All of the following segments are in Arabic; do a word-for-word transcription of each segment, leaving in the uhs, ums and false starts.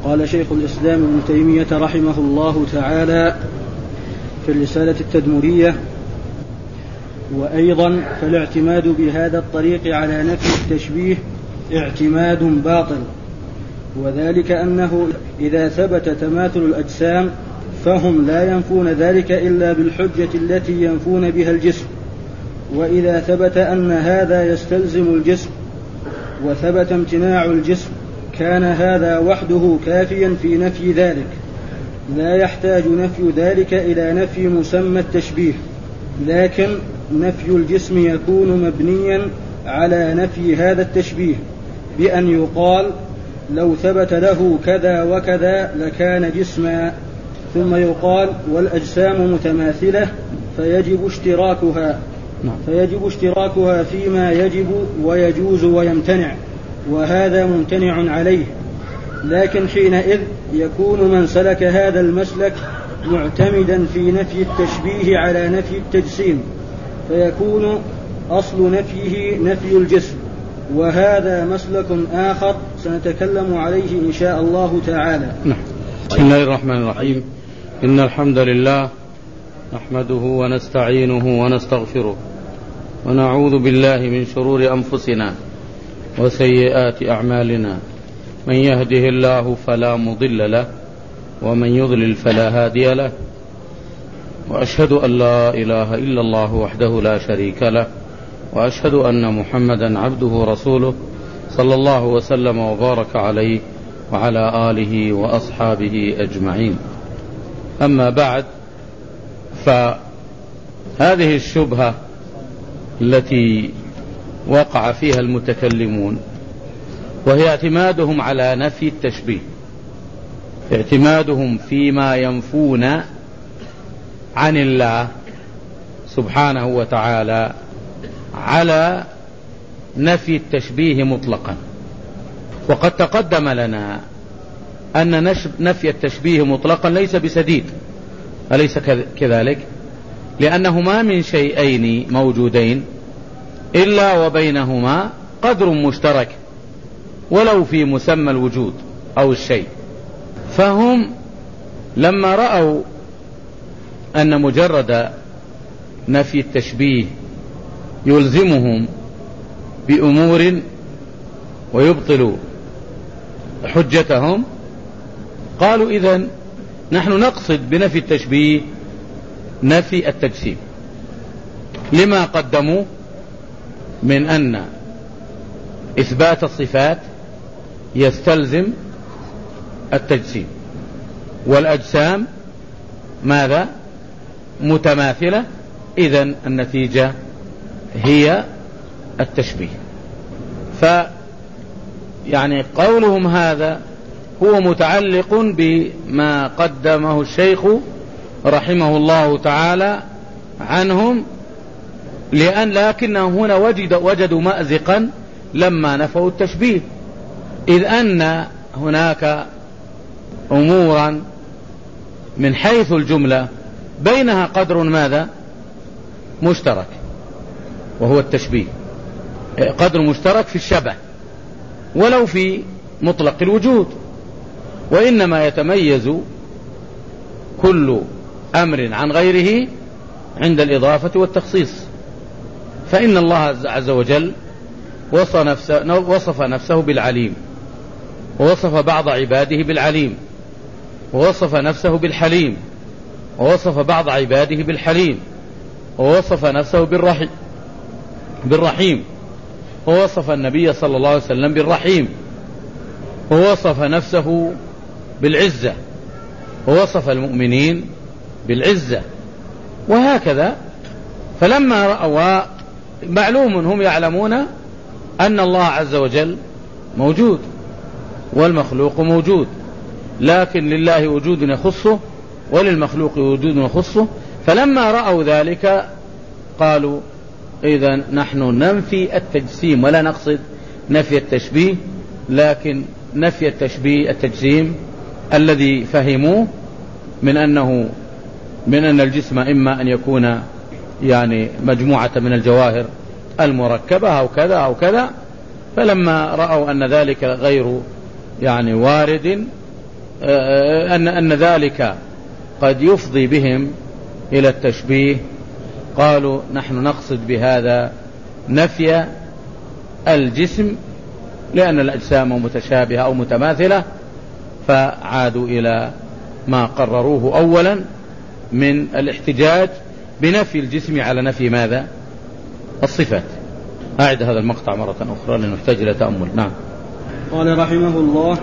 قال شيخ الإسلام ابن تيمية رحمه الله تعالى في الرسالة التدمرية: وأيضا فالاعتماد بهذا الطريق على نفي التشبيه اعتماد باطل، وذلك أنه إذا ثبت تماثل الأجسام فهم لا ينفون ذلك إلا بالحجة التي ينفون بها الجسم، وإذا ثبت أن هذا يستلزم الجسم وثبت امتناع الجسم كان هذا وحده كافيا في نفي ذلك، لا يحتاج نفي ذلك إلى نفي مسمى التشبيه، لكن نفي الجسم يكون مبنيا على نفي هذا التشبيه بأن يقال لو ثبت له كذا وكذا لكان جسما، ثم يقال والأجسام متماثلة فيجب اشتراكها فيجب اشتراكها فيما يجب ويجوز ويمتنع، وهذا ممتنع عليه. لكن حينئذ يكون من سلك هذا المسلك معتمدا في نفي التشبيه على نفي التجسيم، فيكون أصل نفيه نفي الجسم، وهذا مسلك آخر سنتكلم عليه إن شاء الله تعالى. بسم الله الرحمن الرحيم. إن الحمد لله نحمده ونستعينه ونستغفره ونعوذ بالله من شرور أنفسنا وسيئات أعمالنا، من يهده الله فلا مضل له ومن يضلل فلا هادي له، وأشهد أن لا إله إلا الله وحده لا شريك له، وأشهد أن محمدا عبده ورسوله صلى الله وسلم وبارك عليه وعلى آله وأصحابه أجمعين. أما بعد، فهذه الشبهة التي وقع فيها المتكلمون وهي اعتمادهم على نفي التشبيه، اعتمادهم فيما ينفون عن الله سبحانه وتعالى على نفي التشبيه مطلقا. وقد تقدم لنا أن نفي التشبيه مطلقا ليس بسديد، أليس كذلك؟ لأنه ما من شيئين موجودين إلا وبينهما قدر مشترك ولو في مسمى الوجود أو الشيء. فهم لما رأوا أن مجرد نفي التشبيه يلزمهم بأمور ويبطل حجتهم، قالوا إذن نحن نقصد بنفي التشبيه نفي التجسيم، لما قدموا من أن إثبات الصفات يستلزم التجسيم، والأجسام ماذا؟ متماثلة، إذن النتيجة هي التشبيه. فيعني قولهم هذا هو متعلق بما قدمه الشيخ رحمه الله تعالى عنهم، لأن لكنهم هنا وجد وجدوا مأزقا لما نفوا التشبيه، إذ أن هناك أمورا من حيث الجملة بينها قدر ماذا؟ مشترك، وهو التشبيه، قدر مشترك في الشبه ولو في مطلق الوجود، وإنما يتميز كل أمر عن غيره عند الإضافة والتخصيص. فإن الله عز وجل وصف نفسه, وصف نفسه بالعليم، ووصف بعض عباده بالعليم، ووصف نفسه بالحليم، ووصف بعض عباده بالحليم، ووصف نفسه بالرحيم, بالرحيم ووصف النبي صلى الله عليه وسلم بالرحيم، ووصف نفسه بالعزة، ووصف المؤمنين بالعزة، وهكذا. فلما رأوا، معلوم هم يعلمون أن الله عز وجل موجود والمخلوق موجود، لكن لله وجود يخصه وللمخلوق وجود يخصه. فلما رأوا ذلك قالوا إذن نحن ننفي التجسيم ولا نقصد نفي التشبيه، لكن نفي التشبيه التجسيم الذي فهموه من أنه من أن الجسم إما أن يكون يعني مجموعة من الجواهر المركبة أو كذا أو كذا. فلما رأوا أن ذلك غير يعني وارد أن أن ذلك قد يفضي بهم إلى التشبيه، قالوا نحن نقصد بهذا نفي الجسم لأن الأجسام متشابهة أو متماثلة، فعادوا إلى ما قرروه أولا من الاحتجاج بنفي الجسم على نفي ماذا؟ الصفات. أعد هذا المقطع مرة أخرى لنحتاج إلى تأمل. نعم. قال رحمه الله: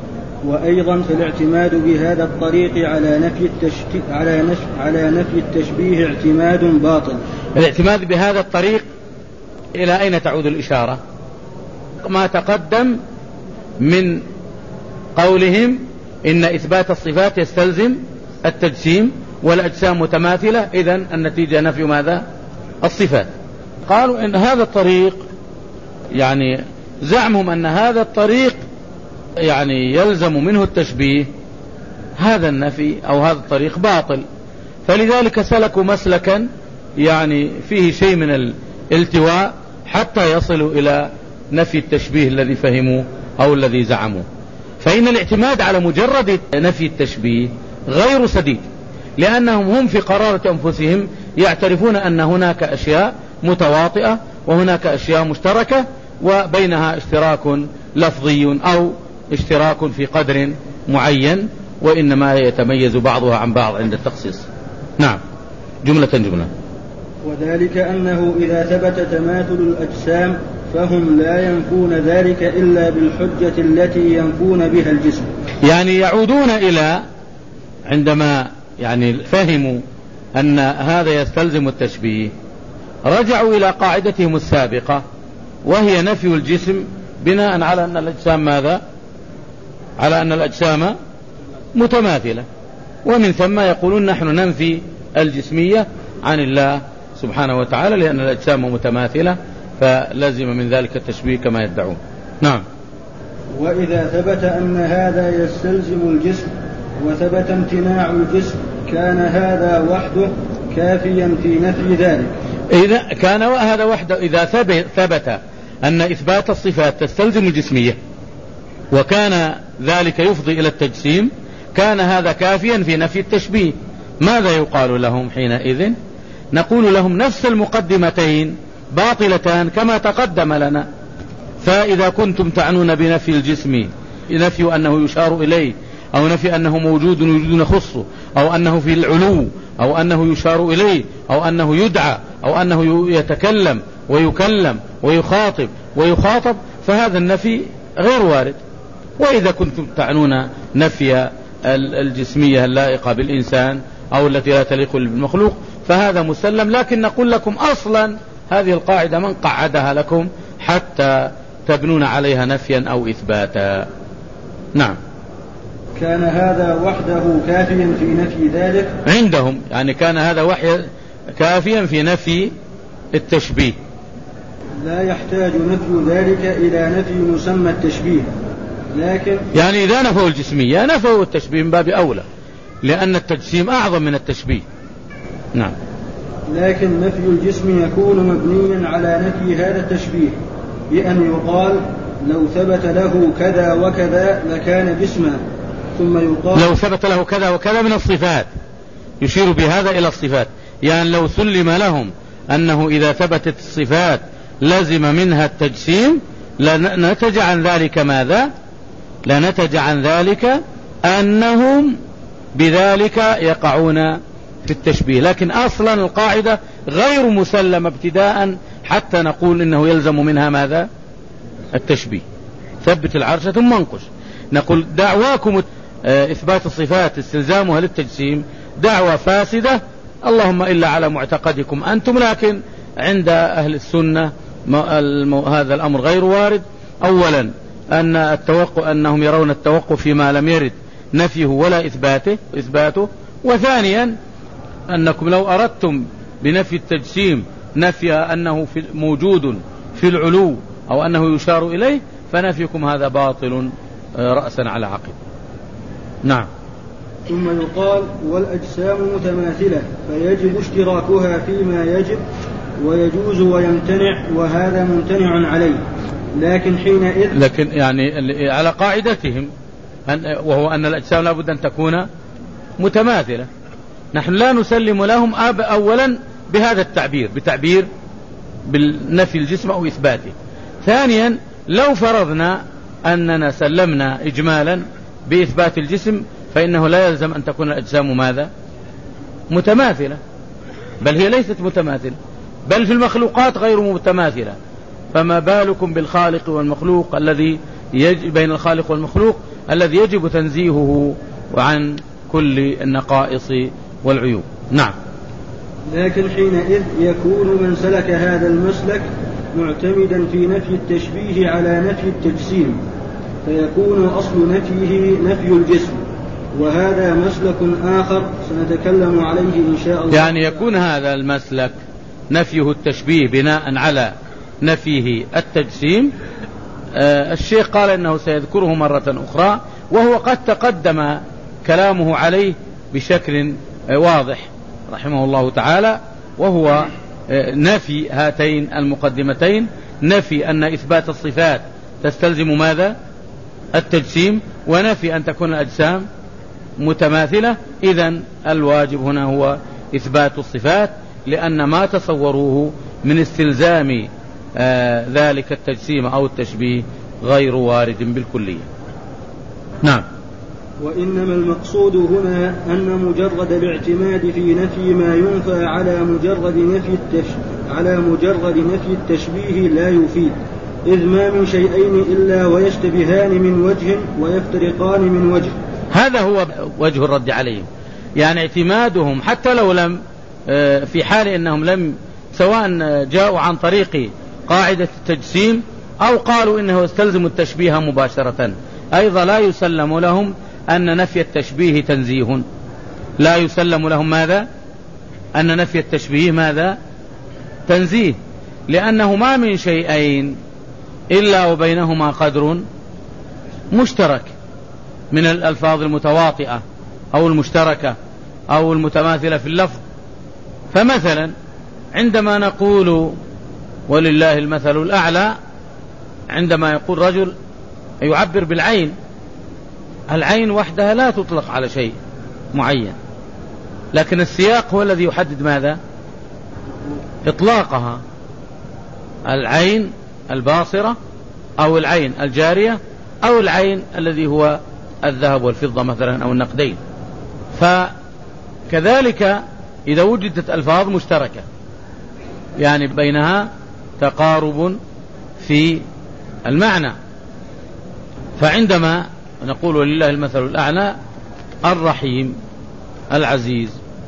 وأيضا فالاعتماد بهذا الطريق على نفي التشبيه على نفي على نفي التشبيه اعتماد باطل. الاعتماد بهذا الطريق إلى أين تعود الإشارة؟ ما تقدم من قولهم إن إثبات الصفات يستلزم التجسيم والأجسام متماثلة، إذن النتيجة نفي ماذا؟ الصفات. قالوا إن هذا الطريق، يعني زعمهم أن هذا الطريق يعني يلزم منه التشبيه، هذا النفي أو هذا الطريق باطل، فلذلك سلكوا مسلكا يعني فيه شيء من الالتواء حتى يصلوا إلى نفي التشبيه الذي فهموا أو الذي زعموا. فإن الاعتماد على مجرد نفي التشبيه غير سديد، لأنهم هم في قرارة أنفسهم يعترفون أن هناك أشياء متواطئة وهناك أشياء مشتركة وبينها اشتراك لفظي أو اشتراك في قدر معين، وإنما يتميز بعضها عن بعض عند التخصيص. نعم. جملة جملة. وذلك أنه إذا ثبت تماثل الأجسام فهم لا ينفون ذلك إلا بالحجة التي ينفون بها الجسم. يعني يعودون إلى عندما يعني فهموا أن هذا يستلزم التشبيه، رجعوا إلى قاعدتهم السابقة وهي نفي الجسم بناء على أن الأجسام ماذا؟ على أن الأجسام متماثلة، ومن ثم يقولون نحن ننفي الجسمية عن الله سبحانه وتعالى لأن الأجسام متماثلة، فلازم من ذلك التشبيه كما يدعون. نعم. وإذا ثبت أن هذا يستلزم الجسم وثبت امتناع الجسم كان هذا وحده كافيا في نفي ذلك. إذا كان هذا وحده، إذا ثبت أن إثبات الصفات تستلزم الجسمية وكان ذلك يفضي إلى التجسيم، كان هذا كافيا في نفي التشبيه. ماذا يقال لهم حينئذ؟ نقول لهم نفس المقدمتين باطلتان كما تقدم لنا. فإذا كنتم تعنون بنفي الجسم نفي أنه يشار إليه أو نفي أنه موجود وجود يخصه أو أنه في العلو أو أنه يشار إليه أو أنه يدعى أو أنه يتكلم ويكلم ويخاطب ويخاطب، فهذا النفي غير وارد. وإذا كنتم تعنون نفي الجسمية اللائقة بالإنسان أو التي لا تليق بالمخلوق فهذا مسلم، لكن نقول لكم أصلا هذه القاعدة من قعدها لكم حتى تبنون عليها نفيا أو إثباتا. نعم. كان هذا وحده كافيا في نفي ذلك عندهم، يعني كان هذا وحي كافيا في نفي التشبيه، لا يحتاج نفي ذلك إلى نفي مسمى التشبيه. لكن يعني إذا نفوا الجسمية نفوا التشبيه من باب أولى، لأن التجسيم أعظم من التشبيه. نعم. لكن نفي الجسم يكون مبنيا على نفي هذا التشبيه بأن يقال لو ثبت له كذا وكذا لكان جسما، ثم يقال لو ثبت له كذا وكذا من الصفات، يشير بهذا إلى الصفات، يعني لو سلم لهم أنه إذا ثبتت الصفات لازم منها التجسيم لنتج عن ذلك ماذا؟ لنتج عن ذلك أنهم بذلك يقعون في التشبيه. لكن أصلا القاعدة غير مسلمة ابتداء حتى نقول إنه يلزم منها ماذا؟ التشبيه. ثبت العرش ثم انقش. نقول دعواكم إثبات الصفات استلزامها للتجسيم دعوة فاسدة، اللهم إلا على معتقدكم أنتم، لكن عند أهل السنة هذا الأمر غير وارد. أولا أن التوقف أنهم يرون التوقف فيما لم يرد نفيه ولا إثباته إثباته وثانيا أنكم لو أردتم بنفي التجسيم نفي أنه في موجود في العلو أو أنه يشار إليه فنفيكم هذا باطل رأسا على عقب. نعم. ثم يقال والأجسام متماثلة فيجب اشتراكها فيما يجب ويجوز ويمتنع، وهذا ممتنع عليه. لكن حينئذ لكن يعني على قاعدتهم وهو أن الأجسام لابد أن تكون متماثلة. نحن لا نسلم لهم أب أولا بهذا التعبير، بتعبير بالنفي الجسم أو إثباته. ثانيا لو فرضنا أننا سلمنا إجمالا بإثبات الجسم فإنه لا يلزم أن تكون الأجسام ماذا؟ متماثلة، بل هي ليست متماثلة، بل في المخلوقات غير متماثلة، فما بالكم بالخالق والمخلوق الذي يجب بين الخالق والمخلوق الذي يجب تنزيهه عن كل النقائص والعيوب. نعم. لكن حينئذ يكون من سلك هذا المسلك معتمدا في نفي التشبيه على نفي التجسيم، فيكون أصل نفيه نفي الجسم، وهذا مسلك آخر سنتكلم عليه إن شاء الله. يعني يكون هذا المسلك نفيه التشبيه بناء على نفيه التجسيم. آه الشيخ قال إنه سيذكره مرة أخرى، وهو قد تقدم كلامه عليه بشكل آه واضح رحمه الله تعالى، وهو آه نفي هاتين المقدمتين، نفي أن إثبات الصفات تستلزم ماذا؟ التجسيم، ونفي أن تكون الأجسام متماثلة. إذن الواجب هنا هو إثبات الصفات، لأن ما تصوروه من استلزام آه ذلك التجسيم أو التشبيه غير وارد بالكلية. نعم. وإنما المقصود هنا أن مجرد الاعتماد في نفي ما ينفى على مجرد نفي التش... على مجرد نفي التشبيه لا يفيد، إذ ما من شيئين إلا ويشتبهان من وجه ويفترقان من وجه. هذا هو وجه الرد عليهم، يعني اعتمادهم حتى لو لم في حال أنهم لم سواء جاءوا عن طريق قاعدة التجسيم أو قالوا إنه يستلزم التشبيه مباشرة، أيضا لا يسلم لهم أن نفي التشبيه تنزيه، لا يسلم لهم ماذا؟ أن نفي التشبيه ماذا؟ تنزيه، لأنه ما من شيئين إلا وبينهما قدر مشترك من الألفاظ المتواطئة أو المشتركة أو المتماثلة في اللفظ. فمثلا عندما نقول ولله المثل الأعلى، عندما يقول رجل يعبر بالعين، العين وحدها لا تطلق على شيء معين، لكن السياق هو الذي يحدد ماذا؟ إطلاقها، العين الباصرة أو العين الجارية أو العين الذي هو الذهب والفضة مثلا أو النقدين. فكذلك إذا وجدت ألفاظ مشتركة يعني بينها تقارب في المعنى، فعندما نقول ولله المثل الأعلى، الرحيم العزيز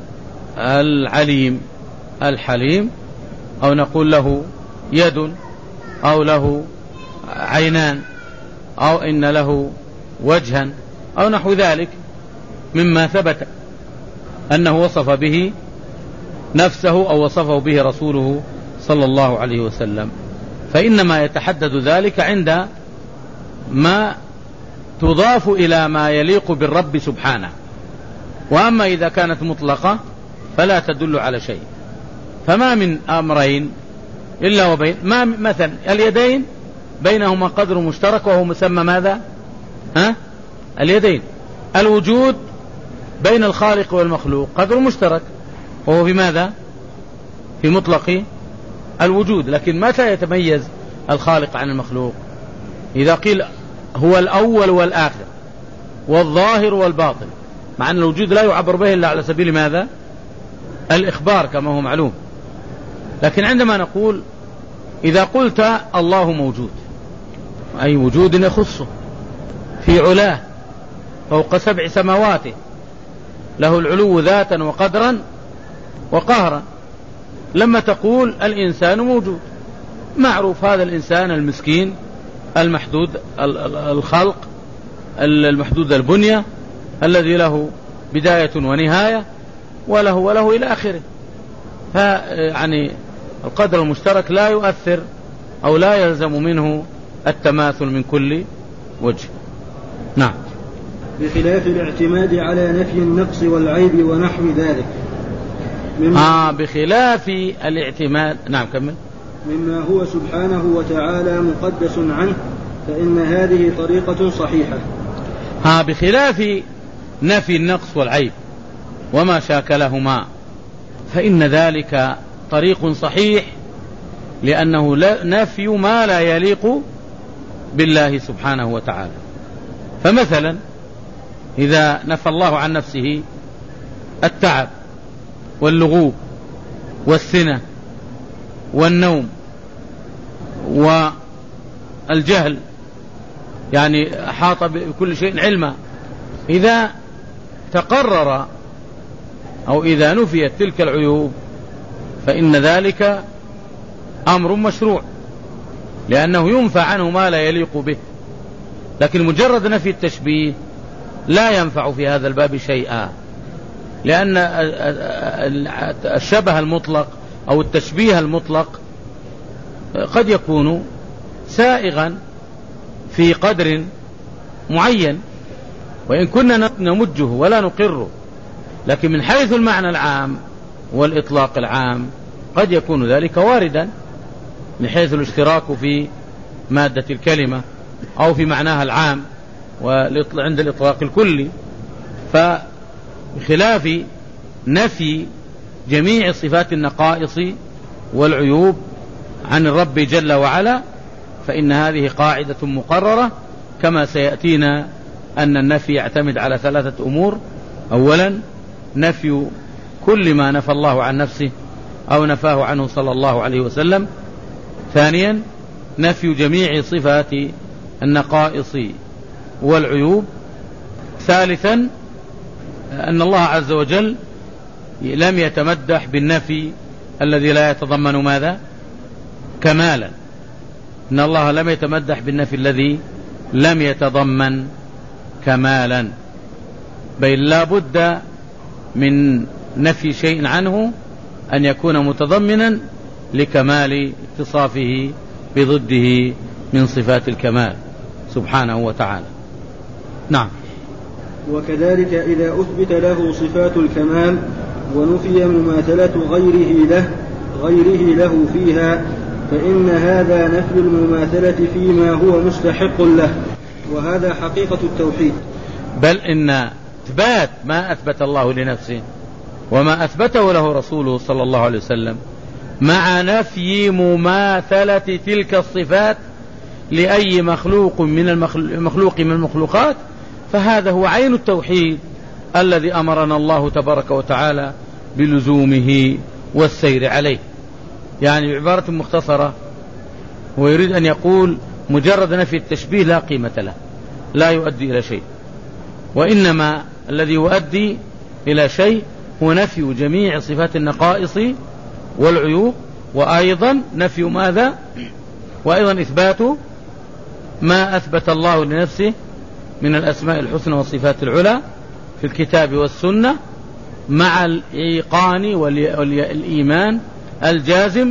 العليم الحليم، أو نقول له يد أو له عينان أو إن له وجها أو نحو ذلك مما ثبت أنه وصف به نفسه أو وصفه به رسوله صلى الله عليه وسلم، فإنما يتحدد ذلك عند ما تضاف إلى ما يليق بالرب سبحانه. وأما إذا كانت مطلقة فلا تدل على شيء. فما من أمرين إلا وبين ما مثلا اليدين بينهما قدر مشترك وهو مسمى ماذا؟ ها؟ اليدين. الوجود بين الخالق والمخلوق قدر مشترك وهو في ماذا؟ في مطلق الوجود. لكن متى يتميز الخالق عن المخلوق؟ إذا قيل هو الأول والآخر والظاهر والباطن، مع أن الوجود لا يعبر به إلا على سبيل ماذا؟ الإخبار كما هو معلوم. لكن عندما نقول إذا قلت الله موجود، أي وجود يخصه في علاه فوق سبع سماواته، له العلو ذاتا وقدرا وقهرا. لما تقول الإنسان موجود، معروف هذا الإنسان المسكين المحدود الخلق المحدود البنية الذي له بداية ونهاية وله وله إلى آخره. فيعني القدر المشترك لا يؤثر أو لا يلزم منه التماثل من كل وجه. نعم. بخلاف الاعتماد على نفي النقص والعيب ونحو ذلك. آه بخلاف الاعتماد. نعم كمل. مما هو سبحانه وتعالى مقدس عنه، فإن هذه طريقة صحيحة. ها بخلاف نفي النقص والعيب وما شاكلهما، فإن ذلك طريق صحيح، لأنه نفي ما لا يليق بالله سبحانه وتعالى. فمثلا إذا نفى الله عن نفسه التعب واللغوب والسنة والنوم والجهل، يعني أحاط بكل شيء علما، إذا تقرر أو إذا نفيت تلك العيوب فإن ذلك أمر مشروع، لأنه ينفع عنه ما لا يليق به. لكن مجرد نفي التشبيه لا ينفع في هذا الباب شيئا، لأن الشبه المطلق أو التشبيه المطلق قد يكون سائغا في قدر معين وإن كنا نمجه ولا نقره، لكن من حيث المعنى العام والإطلاق العام قد يكون ذلك واردا من حيث الاشتراك في مادة الكلمة أو في معناها العام وعند الإطلاق الكلي. فبخلاف نفي جميع صفات النقائص والعيوب عن الرب جل وعلا فإن هذه قاعدة مقررة، كما سيأتينا أن النفي يعتمد على ثلاثة أمور: أولا نفي كل ما نفى الله عن نفسه أو نفاه عنه صلى الله عليه وسلم، ثانيا نفي جميع صفات النقائص والعيوب، ثالثا أن الله عز وجل لم يتمدح بالنفي الذي لا يتضمن ماذا؟ كمالا. إن الله لم يتمدح بالنفي الذي لم يتضمن كمالا، بل لا بد من نفي شيء عنه أن يكون متضمنا لكمال اتصافه بضده من صفات الكمال سبحانه وتعالى. نعم. وكذلك إذا أثبت له صفات الكمال ونفي مماثلة غيره له غيره له فيها فإن هذا نفي المماثلة فيما هو مستحق له، وهذا حقيقة التوحيد. بل إن إثبات ما أثبت الله لنفسه وما أثبته له رسوله صلى الله عليه وسلم مع نفي مماثلة تلك الصفات لأي مخلوق من المخلوق من المخلوقات، فهذا هو عين التوحيد الذي أمرنا الله تبارك وتعالى بلزومه والسير عليه. يعني بعبارة مختصرة هو يريد أن يقول مجرد نفي التشبيه لا قيمة له، لا يؤدي إلى شيء، وإنما الذي يؤدي إلى شيء هو نفي جميع صفات النقائص والعيوب، وأيضا نفي ماذا؟ وأيضا إثبات ما أثبت الله لنفسه من الأسماء الحسنى والصفات العلى في الكتاب والسنة، مع الإيقان والإيمان الجازم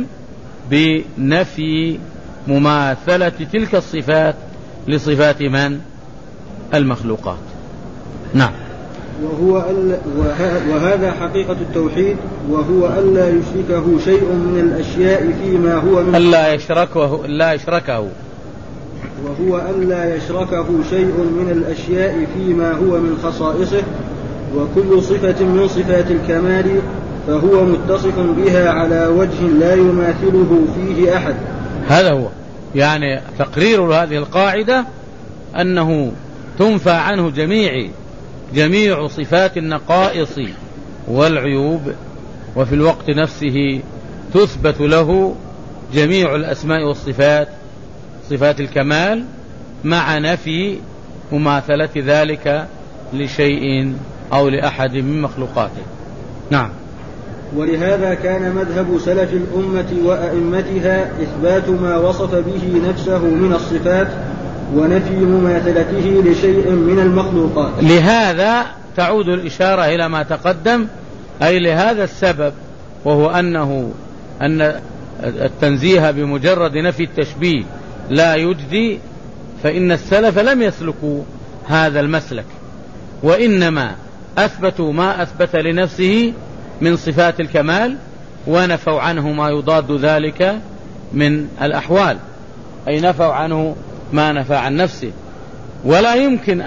بنفي مماثلة تلك الصفات لصفات من؟ المخلوقات. نعم. وهو وهذا حقيقة التوحيد، وهو ألا يشركه شيء من الأشياء فيما هو من ألا يشركه ألا يشركه وهو ألا يشركه شيء من الأشياء فيما هو من خصائصه، وكل صفة من صفات الكمال فهو متصف بها على وجه لا يماثله فيه أحد. هذا هو يعني تقرير هذه القاعدة، أنه تنفى عنه جميع جميع صفات النقائص والعيوب، وفي الوقت نفسه تثبت له جميع الأسماء والصفات صفات الكمال مع نفي مماثلة ذلك لشيء أو لأحد من مخلوقاته. نعم. ولهذا كان مذهب سلف الأمة وأئمتها إثبات ما وصف به نفسه من الصفات ونفي مماثلته لشيء من المخلوقات. لهذا تعود الإشارة إلى ما تقدم، أي لهذا السبب، وهو أنه أن التنزيه بمجرد نفي التشبيه لا يجدي، فإن السلف لم يسلكوا هذا المسلك، وإنما أثبتوا ما أثبت لنفسه من صفات الكمال ونفوا عنه ما يضاد ذلك من الأحوال، أي نفوا عنه ما نفى عن نفسه. ولا يمكن أن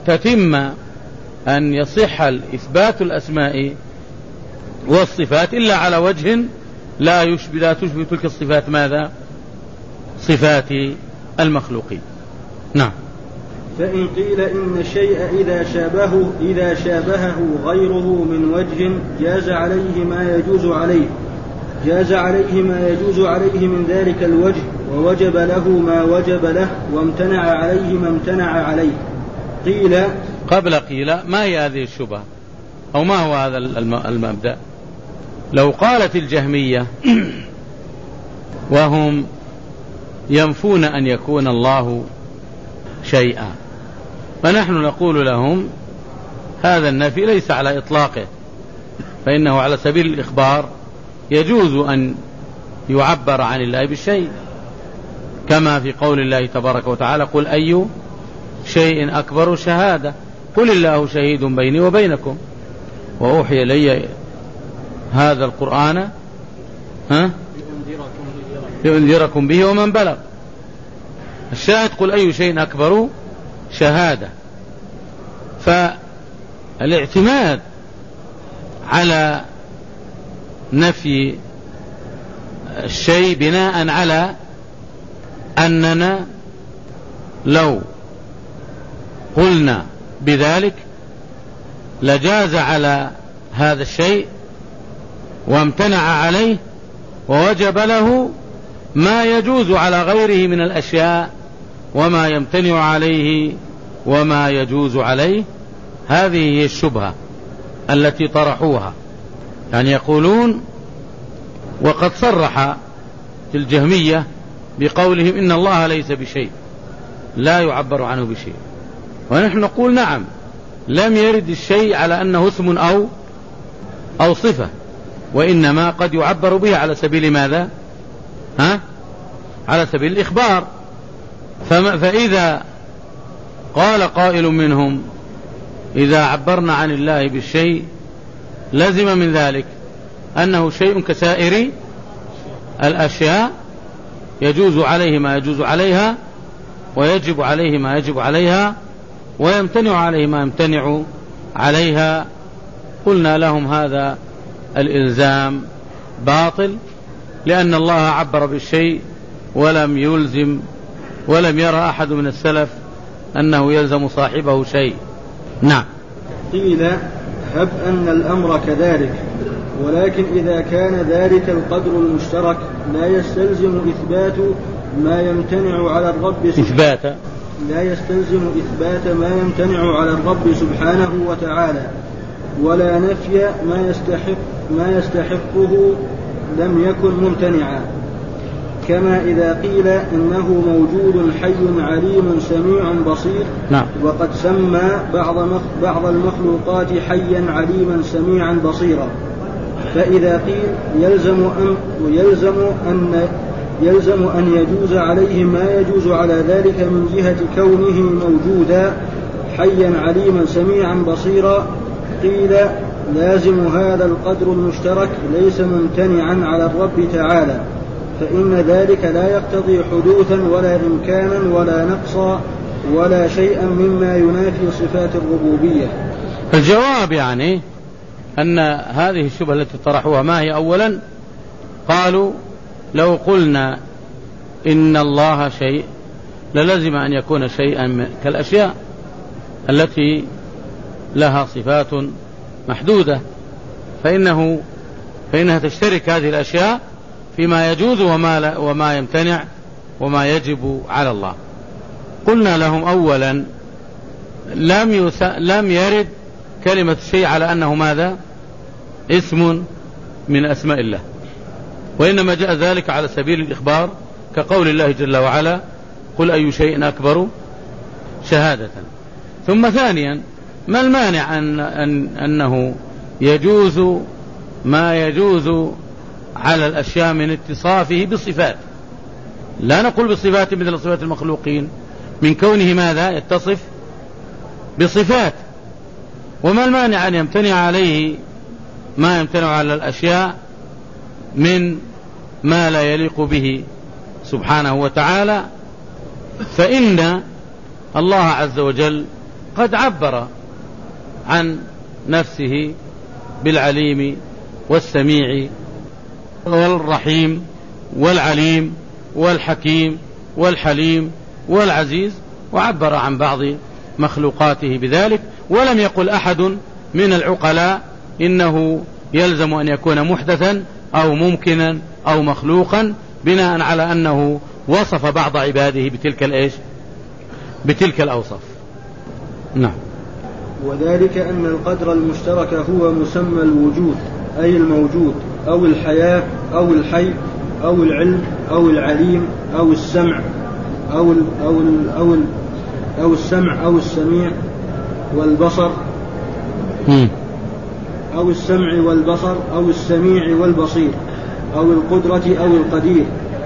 تتم أن يصح إثبات الأسماء والصفات إلا على وجه لا يشبه, لا تشبه تلك الصفات ماذا؟ صفات المخلوقين. نعم. فإن قيل إن الشيء إذا شابهه, إذا شابهه غيره من وجه جاز عليه ما يجوز عليه جاز عليه ما يجوز عليه من ذلك الوجه، ووجب له ما وجب له، وامتنع عليه ما امتنع عليه. قيل قبل قيل ما هي هذه الشبهة أو ما هو هذا المبدأ؟ لو قالت الجهمية وهم ينفون أن يكون الله شيئا، فنحن نقول لهم هذا النفي ليس على إطلاقه، فإنه على سبيل الإخبار يجوز أن يعبر عن الله بالشيء، كما في قول الله تبارك وتعالى قل أي شيء أكبر شهادة قل الله شهيد بيني وبينكم وأوحي إلي هذا القرآن ها لأنذركم به ومن بلغ. الشاهد قل أي شيء أكبر شهادة. فالاعتماد على نفي الشيء بناء على أننا لو قلنا بذلك لجاز على هذا الشيء وامتنع عليه ووجب له ما يجوز على غيره من الأشياء وما يمتنع عليه وما يجوز عليه. هذه هي الشبهة التي طرحوها، يعني يقولون وقد صرح الجهمية بقولهم إن الله ليس بشيء لا يعبر عنه بشيء، ونحن نقول نعم لم يرد الشيء على أنه اسم أو أو صفة، وإنما قد يعبر به على سبيل ماذا؟ ها؟ على سبيل الإخبار. فإذا قال قائل منهم إذا عبرنا عن الله بالشيء لازم من ذلك أنه شيء كسائر الأشياء يجوز عليه ما يجوز عليها ويجب عليه ما يجب عليها ويمتنع عليه ما يمتنع عليها. قلنا لهم هذا الإلزام باطل، لأن الله عبر بالشيء ولم يلزم ولم يرى أحد من السلف أنه يلزم صاحبه شيء. نعم. قيل هب أن الأمر كذلك، ولكن إذا كان ذلك القدر المشترك لا يستلزم إثبات ما يمتنع على الرب إثبات لا يستلزم إثبات ما يمتنع على الرب سبحانه وتعالى، ولا نفي ما يستحق ما يستحقه لم يكن ممتنعا. كما إذا قيل إنه موجود حي عليم سميع بصير. نعم. وقد سمى بعض بعض المخلوقات حيا عليما سميعا بصيرا، فإذا قيل يلزم أن يلزم أن يلزم أن يجوز عليه ما يجوز على ذلك من جهة كونه موجودا حيا عليما سميعا بصيرا. قيل لازم هذا القدر المشترك ليس ممتنعا على الرب تعالى، فإن ذلك لا يقتضي حدوثا ولا إمكانا ولا نقصا ولا شيئا مما ينافي صفات الربوبية. الجواب يعني أن هذه الشبهة التي طرحوها ما هي؟ أولا قالوا لو قلنا إن الله شيء للزم أن يكون شيئا كالأشياء التي لها صفات محدودة، فإنه فإنها تشترك هذه الأشياء فيما يجوز وما, لا وما يمتنع وما يجب على الله. قلنا لهم أولا لم, يس... لم يرد كلمة الشيء على أنه ماذا؟ اسم من أسماء الله، وإنما جاء ذلك على سبيل الإخبار كقول الله جل وعلا قل أي شيء أكبر شهادة. ثم ثانيا ما المانع أن أن أنه يجوز ما يجوز على الأشياء من اتصافه بصفات، لا نقول بصفات مثل صفات المخلوقين، من كونه ماذا؟ يتصف بصفات. وما المانع أن يمتنع عليه ما يمتنع على الأشياء من ما لا يليق به سبحانه وتعالى، فإن الله عز وجل قد عبر عن نفسه بالعليم والسميع والرحيم والعليم والحكيم والحليم والعزيز، وعبر عن بعض مخلوقاته بذلك، ولم يقل أحد من العقلاء إنه يلزم أن يكون محدثا أو ممكنا أو مخلوقا بناء على أنه وصف بعض عباده بتلك الإيش بتلك الأوصاف. نعم. وذلك أن القدر المشترك هو مسمى الوجود أي الموجود أو الحياة أو الحي أو العلم أو العليم أو السمع أو ال أو ال أو, ال أو السمع أو السميع والبصر أو السمع والبصر أو السميع والبصير أو القدرة أو القدير.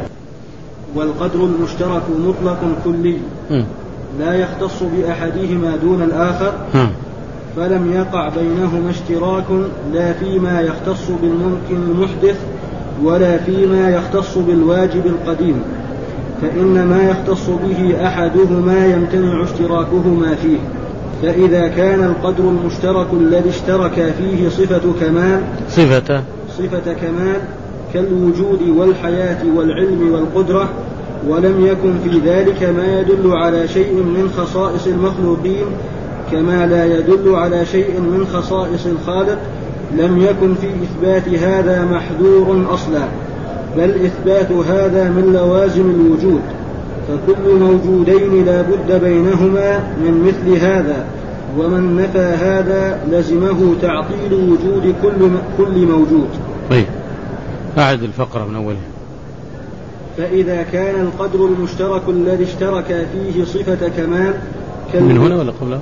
والقدر المشترك مطلق كلي لا يختص بأحدهما دون الآخر، فلم يقع بينهما اشتراك لا فيما يختص بالممكن المحدث ولا فيما يختص بالواجب القديم، فإن ما يختص به أحدهما يمتنع اشتراكهما فيه. فإذا كان القدر المشترك الذي اشترك فيه صفة كمال صفة صفة كمال كالوجود والحياة والعلم والقدرة، ولم يكن في ذلك ما يدل على شيء من خصائص المخلوقين كما لا يدل على شيء من خصائص الخالق، لم يكن في إثبات هذا محذور أصلا، بل إثبات هذا من لوازم الوجود، فكل موجودين لا بد بينهما من مثل هذا، ومن نفى هذا لزمه تعطيل وجود كل كل موجود. طيب أعد الفقرة من أولها. فإذا كان القدر المشترك الذي اشترك فيه صفة كمال من هنا ولا قبلها؟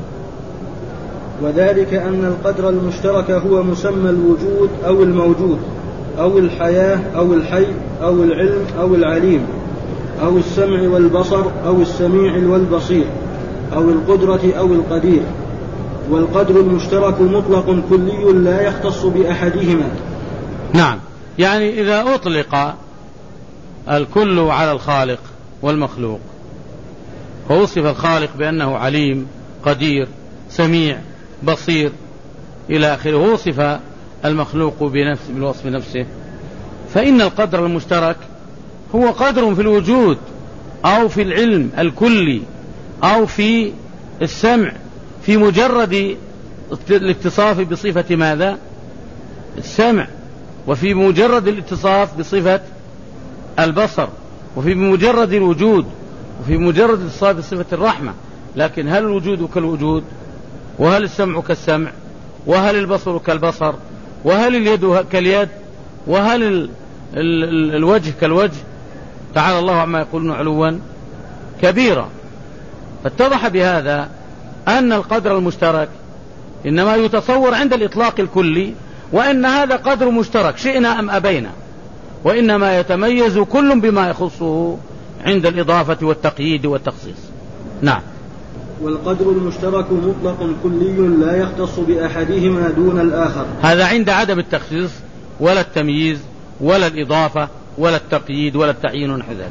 وذلك أن القدر المشترك هو مسمى الوجود أو الموجود أو الحياة أو الحي أو العلم أو العليم أو السمع والبصر أو السميع والبصير أو القدرة أو القدير. والقدر المشترك مطلق كلي لا يختص بأحدهما. نعم، يعني إذا أطلق الكل على الخالق والمخلوق، فوصف الخالق بأنه عليم قدير سميع بصير إلى آخره، وصف المخلوق بنفس بالوصف نفسه، فإن القدر المشترك هو قدر في الوجود أو في العلم الكلي أو في السمع، في مجرد الاتصاف بصفة ماذا؟ السمع، وفي مجرد الاتصاف بصفة البصر، وفي مجرد الوجود، وفي مجرد الاتصاف بصفة الرحمة. لكن هل الوجود كالوجود؟ وهل السمع كالسمع؟ وهل البصر كالبصر؟ وهل اليد كاليد؟ وهل ال ال ال الوجه كالوجه؟ تعالى الله عما يقولون علوا كبيرا. فاتضح بهذا أن القدر المشترك إنما يتصور عند الإطلاق الكلي، وأن هذا قدر مشترك شئنا أم أبينا، وإنما يتميز كل بما يخصه عند الإضافة والتقييد والتخصيص. نعم. والقدر المشترك مطلق كلي لا يختص بأحدهما دون الآخر، هذا عند عدم التخصيص ولا التمييز ولا الإضافة ولا التقييد ولا التعيين ونحو ذلك.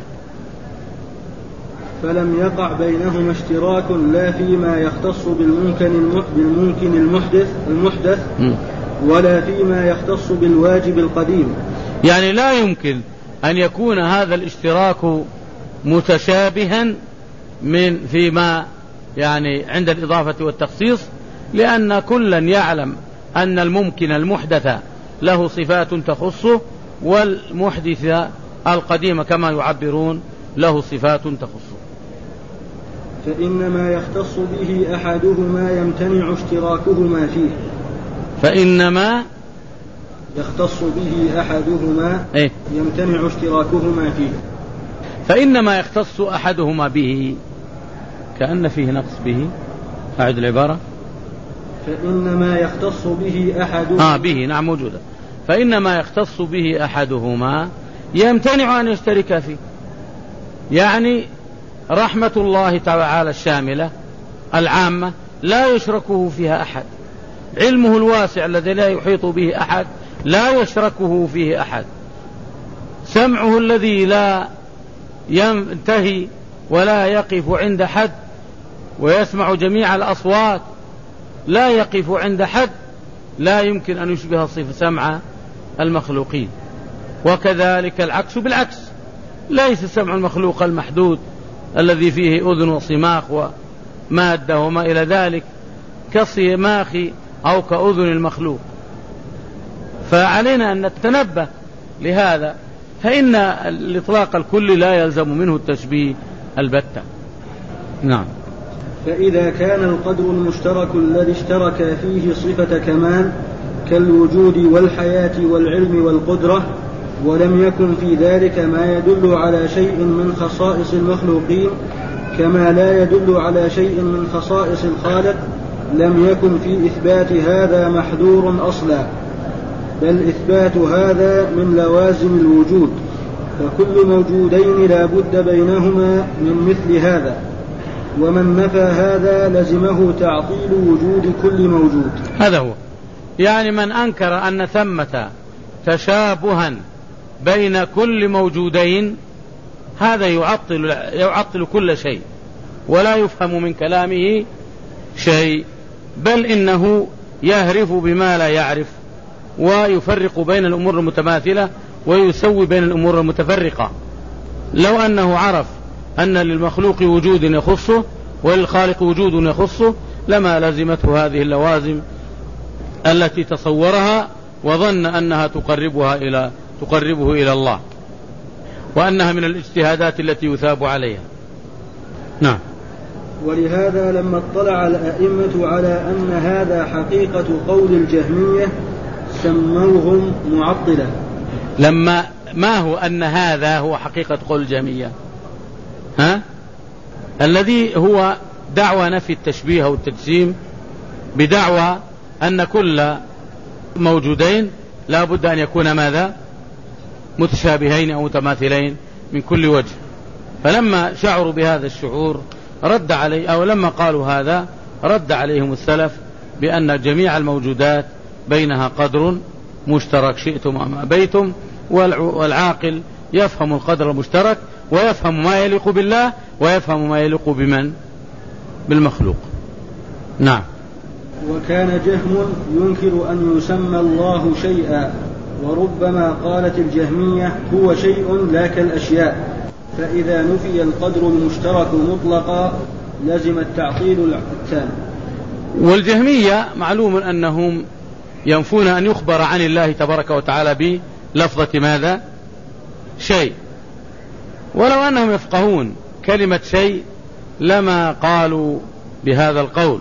فلم يقع بينهما اشتراك لا فيما يختص بالممكن بالممكن المحدث المحدث ولا فيما يختص بالواجب القديم. يعني لا يمكن أن يكون هذا الاشتراك متشابها من فيما يعني عند الإضافة والتخصيص، لأن كلا يعلم أن الممكن المحدث له صفات تخصه، والمحدث القديم كما يعبرون له صفات تخصه. فإنما يختص به أحدهما يمتنع اشتراكهما فيه. فإنما يختص به أحدهما إيه؟ يمتنع اشتراكهما فيه. فإنما يختص أحدهما به، كأن فيه نقص به. أعد العبارة. فإنما يختص به أحدهما آه به نعم موجودة. فإنما يختص به أحدهما يمتنع أن يشترك فيه، يعني رحمة الله تعالى الشاملة العامة لا يشركه فيها أحد، علمه الواسع الذي لا يحيط به أحد لا يشركه فيه أحد، سمعه الذي لا ينتهي ولا يقف عند حد ويسمع جميع الأصوات، لا يقف عند حد، لا يمكن أن يشبه الصفة سمع المخلوقين. وكذلك العكس بالعكس، ليس سمع المخلوق المحدود الذي فيه أذن وصماخ ومادة وما إلى ذلك كصماخ أو كأذن المخلوق. فعلينا أن نتنبه لهذا، فإن الإطلاق الكلي لا يلزم منه التشبيه البتة. نعم. فإذا كان القدر المشترك الذي اشترك فيه صفة كمال كالوجود والحياة والعلم والقدرة، ولم يكن في ذلك ما يدل على شيء من خصائص المخلوقين كما لا يدل على شيء من خصائص الخالق، لم يكن في إثبات هذا محذور أصلا، بل إثبات هذا من لوازم الوجود، فكل موجودين لا بد بينهما من مثل هذا، ومن نفى هذا لزمه تعطيل وجود كل موجود. هذا هو، يعني من أنكر أن ثمة تشابها بين كل موجودين هذا يعطل, يعطل كل شيء، ولا يفهم من كلامه شيء، بل إنه يهرف بما لا يعرف، ويفرق بين الأمور المتماثلة ويسوي بين الأمور المتفرقة. لو أنه عرف أن للمخلوق وجود يخصه وللخالق وجود يخصه لما لزمته هذه اللوازم التي تصورها وظن أنها تقربها إلى تقربه إلى الله، وأنها من الاجتهادات التي يثاب عليها. نعم. ولهذا لما اطلع الأئمة على أن هذا حقيقة قول الجهمية سموهم معطلة. لما ما هو أن هذا هو حقيقة قول الجهمية؟ ها؟ الذي هو دعوى نفي التشبيه أو التجسيم بدعوى أن كل موجودين لا بد أن يكون ماذا؟ متشابهين أو متماثلين من كل وجه. فلما شعروا بهذا الشعور رد عليه، أو لما قالوا هذا رد عليهم السلف بأن جميع الموجودات بينها قدر مشترك شئتم أم أبيتم، والعاقل يفهم القدر المشترك ويفهم ما يليق بالله ويفهم ما يليق بمن؟ بالمخلوق. نعم. وكان جهم ينكر أن يسمى الله شيئا، وربما قالت الجهمية هو شيء لا كالأشياء، فإذا نفي القدر المشترك مطلقا لزم التعطيل التام. والجهمية معلوم أنهم ينفون أن يخبر عن الله تبارك وتعالى بلفظة ماذا؟ شيء، ولو أنهم يفقهون كلمة شيء لما قالوا بهذا القول،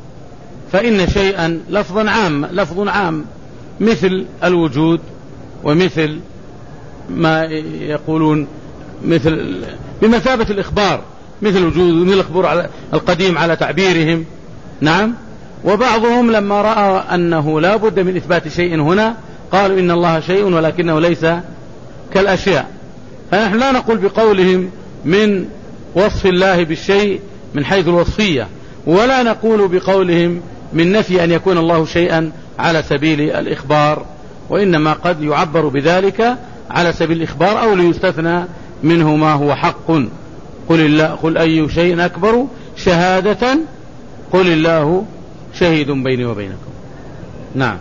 فإن شيئا لفظا عام لفظ عام مثل الوجود، ومثل ما يقولون مثل بمثابة الإخبار، مثل الوجود مثل الإخبار القديم على تعبيرهم. نعم. وبعضهم لما رأى أنه لا بد من إثبات شيء هنا قالوا إن الله شيء ولكنه ليس كالأشياء. فنحن لا نقول بقولهم من وصف الله بالشيء من حيث الوصفية، ولا نقول بقولهم من نفي أن يكون الله شيئا على سبيل الإخبار، وإنما قد يعبر بذلك على سبيل الإخبار أو ليستثنى منه ما هو حق. قل الله قل أي شيء أكبر شهادة قل الله شهيد بيني وبينكم. نعم.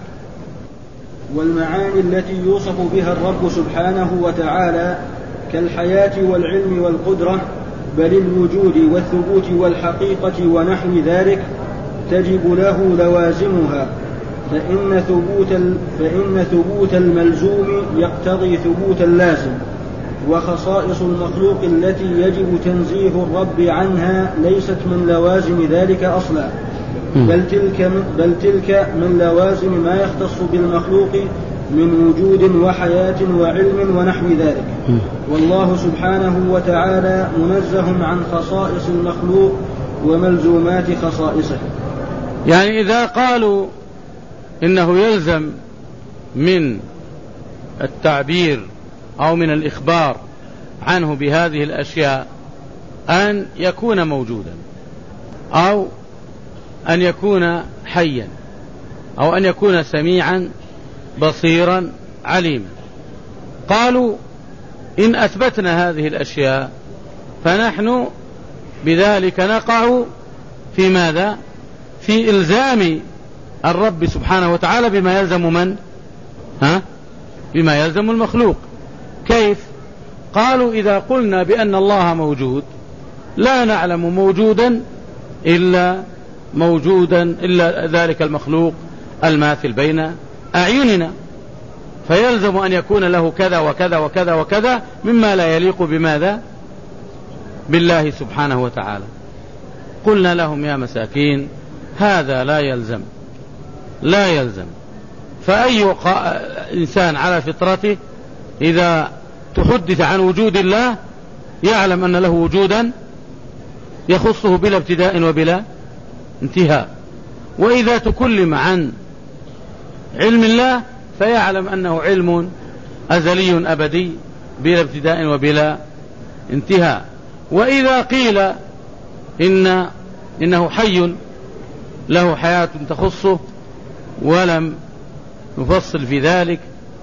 والمعاني التي يوصف بها الرب سبحانه وتعالى كالحياة والعلم والقدرة، بل الوجود والثبوت والحقيقة ونحو ذلك تجب له لوازمها، فإن ثبوت, فإن ثبوت الملزوم يقتضي ثبوت اللازم، وخصائص المخلوق التي يجب تنزيه الرب عنها ليست من لوازم ذلك أصلا، بل تلك من, بل تلك من لوازم ما يختص بالمخلوق من وجود وحياة وعلم ونحو ذلك. والله سبحانه وتعالى منزه عن خصائص المخلوق وملزومات خصائصه. يعني إذا قالوا إنه يلزم من التعبير أو من الإخبار عنه بهذه الأشياء أن يكون موجودا، أو أن يكون حيا، أو أن يكون سميعا بصيرا عليما، قالوا إن أثبتنا هذه الأشياء فنحن بذلك نقع في ماذا؟ في إلزام الرب سبحانه وتعالى بما يلزم من؟ ها؟ بما يلزم المخلوق. كيف؟ قالوا إذا قلنا بأن الله موجود لا نعلم موجودا إلا موجودا إلا ذلك المخلوق الماثل بين أعيننا، فيلزم أن يكون له كذا وكذا وكذا وكذا مما لا يليق بماذا؟ بالله سبحانه وتعالى. قلنا لهم يا مساكين هذا لا يلزم، لا يلزم. فأي إنسان على فطرته إذا تحدث عن وجود الله يعلم أن له وجودا يخصه بلا ابتداء وبلا انتهاء، وإذا تكلم عن علم الله فيعلم أنه علم أزلي أبدي بلا ابتداء وبلا انتهاء. وإذا قيل إن إنه حي له حياة تخصه ولم نفصل في ذلك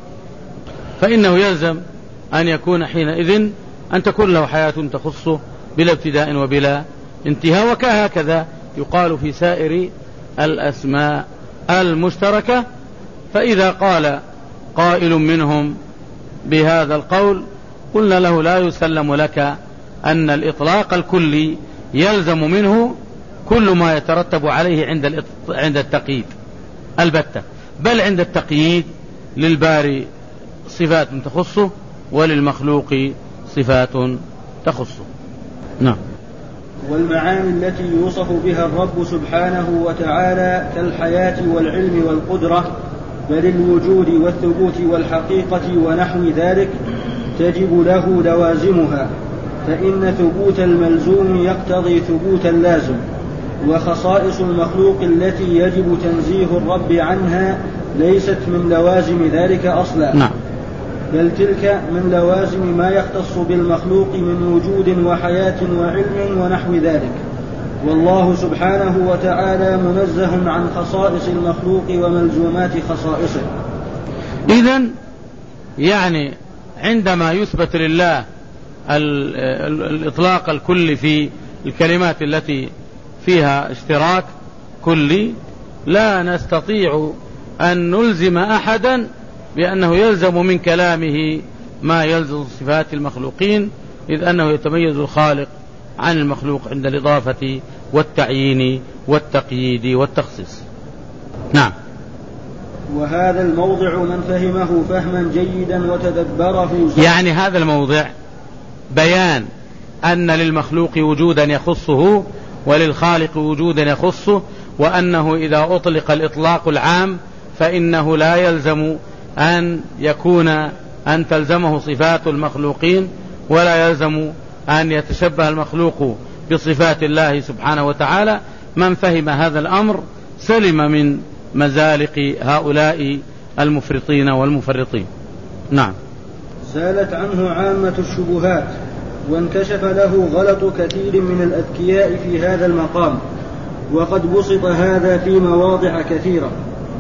فإنه يلزم أن يكون حينئذ أن تكون له حياة تخصه بلا ابتداء وبلا انتهاء. وكهكذا يقال في سائر الأسماء المشتركة. فإذا قال قائل منهم بهذا القول قلنا له لا يسلم لك أن الإطلاق الكلي يلزم منه كل ما يترتب عليه عند عند التقييد البتة، بل عند التقييد للباري صفات تخصه وللمخلوق صفات تخصه. نعم. والمعاني التي يوصف بها الرب سبحانه وتعالى كالحياة والعلم والقدرة بل الوجود والثبوت والحقيقة ونحو ذلك تجب له لوازمها، فإن ثبوت الملزوم يقتضي ثبوت اللازم، وخصائص المخلوق التي يجب تنزيه الرب عنها ليست من لوازم ذلك أصلا. نعم. بل تلك من لوازم ما يختص بالمخلوق من وجود وحياة وعلم ونحو ذلك، والله سبحانه وتعالى منزه عن خصائص المخلوق وملزومات خصائصه. إذن يعني عندما يثبت لله الإطلاق الكلي في الكلمات التي فيها اشتراك كلي لا نستطيع أن نلزم أحدا بأنه يلزم من كلامه ما يلزم صفات المخلوقين، إذ أنه يتميز الخالق عن المخلوق عند الإضافة والتعيين والتقييد والتخصيص. نعم. وهذا الموضع من فهمه فهما جيدا وتدبره زي. يعني هذا الموضع بيان أن للمخلوق وجودا يخصه وللخالق وجودا يخصه، وأنه إذا أطلق الإطلاق العام فإنه لا يلزم أن يكون أن تلزمه صفات المخلوقين، ولا يلزم أن يتشبه المخلوق بصفات الله سبحانه وتعالى. من فهم هذا الأمر سلم من مزالق هؤلاء المفرطين والمفرطين. نعم. زالت عنه عامة الشبهات وانكشف له غلط كثير من الأذكياء في هذا المقام، وقد بسط هذا في مواضع كثيرة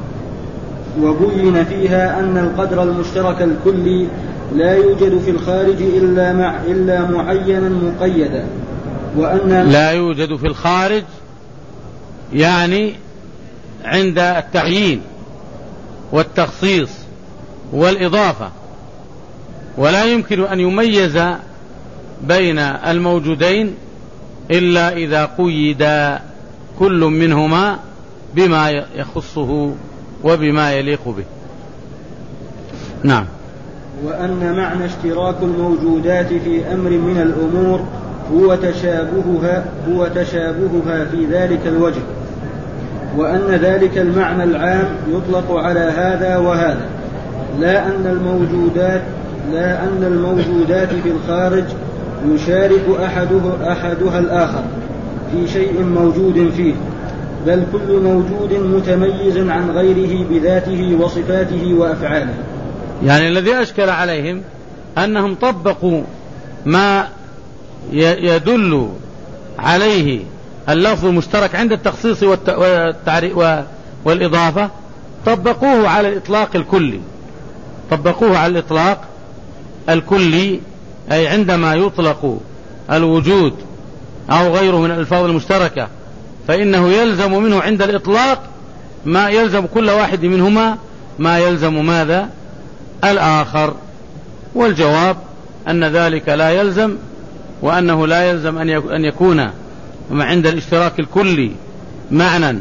وبين فيها أن القدر المشترك الكلي لا يوجد في الخارج إلا, مع إلا معينا مقيدا، وأن لا يوجد في الخارج يعني عند التعيين والتخصيص والإضافة، ولا يمكن أن يميز بين الموجودين إلا إذا قيد كل منهما بما يخصه وبما يليق به. نعم. وأن معنى اشتراك الموجودات في أمر من الأمور هو تشابهها, هو تشابهها في ذلك الوجه، وأن ذلك المعنى العام يطلق على هذا وهذا، لا أن الموجودات لا أن الموجودات في الخارج يشارك أحده أحدها الآخر في شيء موجود فيه، بل كل موجود متميز عن غيره بذاته وصفاته وأفعاله. يعني الذي أشكل عليهم أنهم طبقوا ما يدل عليه اللفظ المشترك عند التخصيص والإضافة، طبقوه على الإطلاق الكلي طبقوه على الإطلاق الكلي أي عندما يطلق الوجود أو غيره من الألفاظ المشتركة فإنه يلزم منه عند الإطلاق ما يلزم كل واحد منهما ما يلزم ماذا الآخر. والجواب أن ذلك لا يلزم، وأنه لا يلزم أن يكون عند الاشتراك الكلي معنى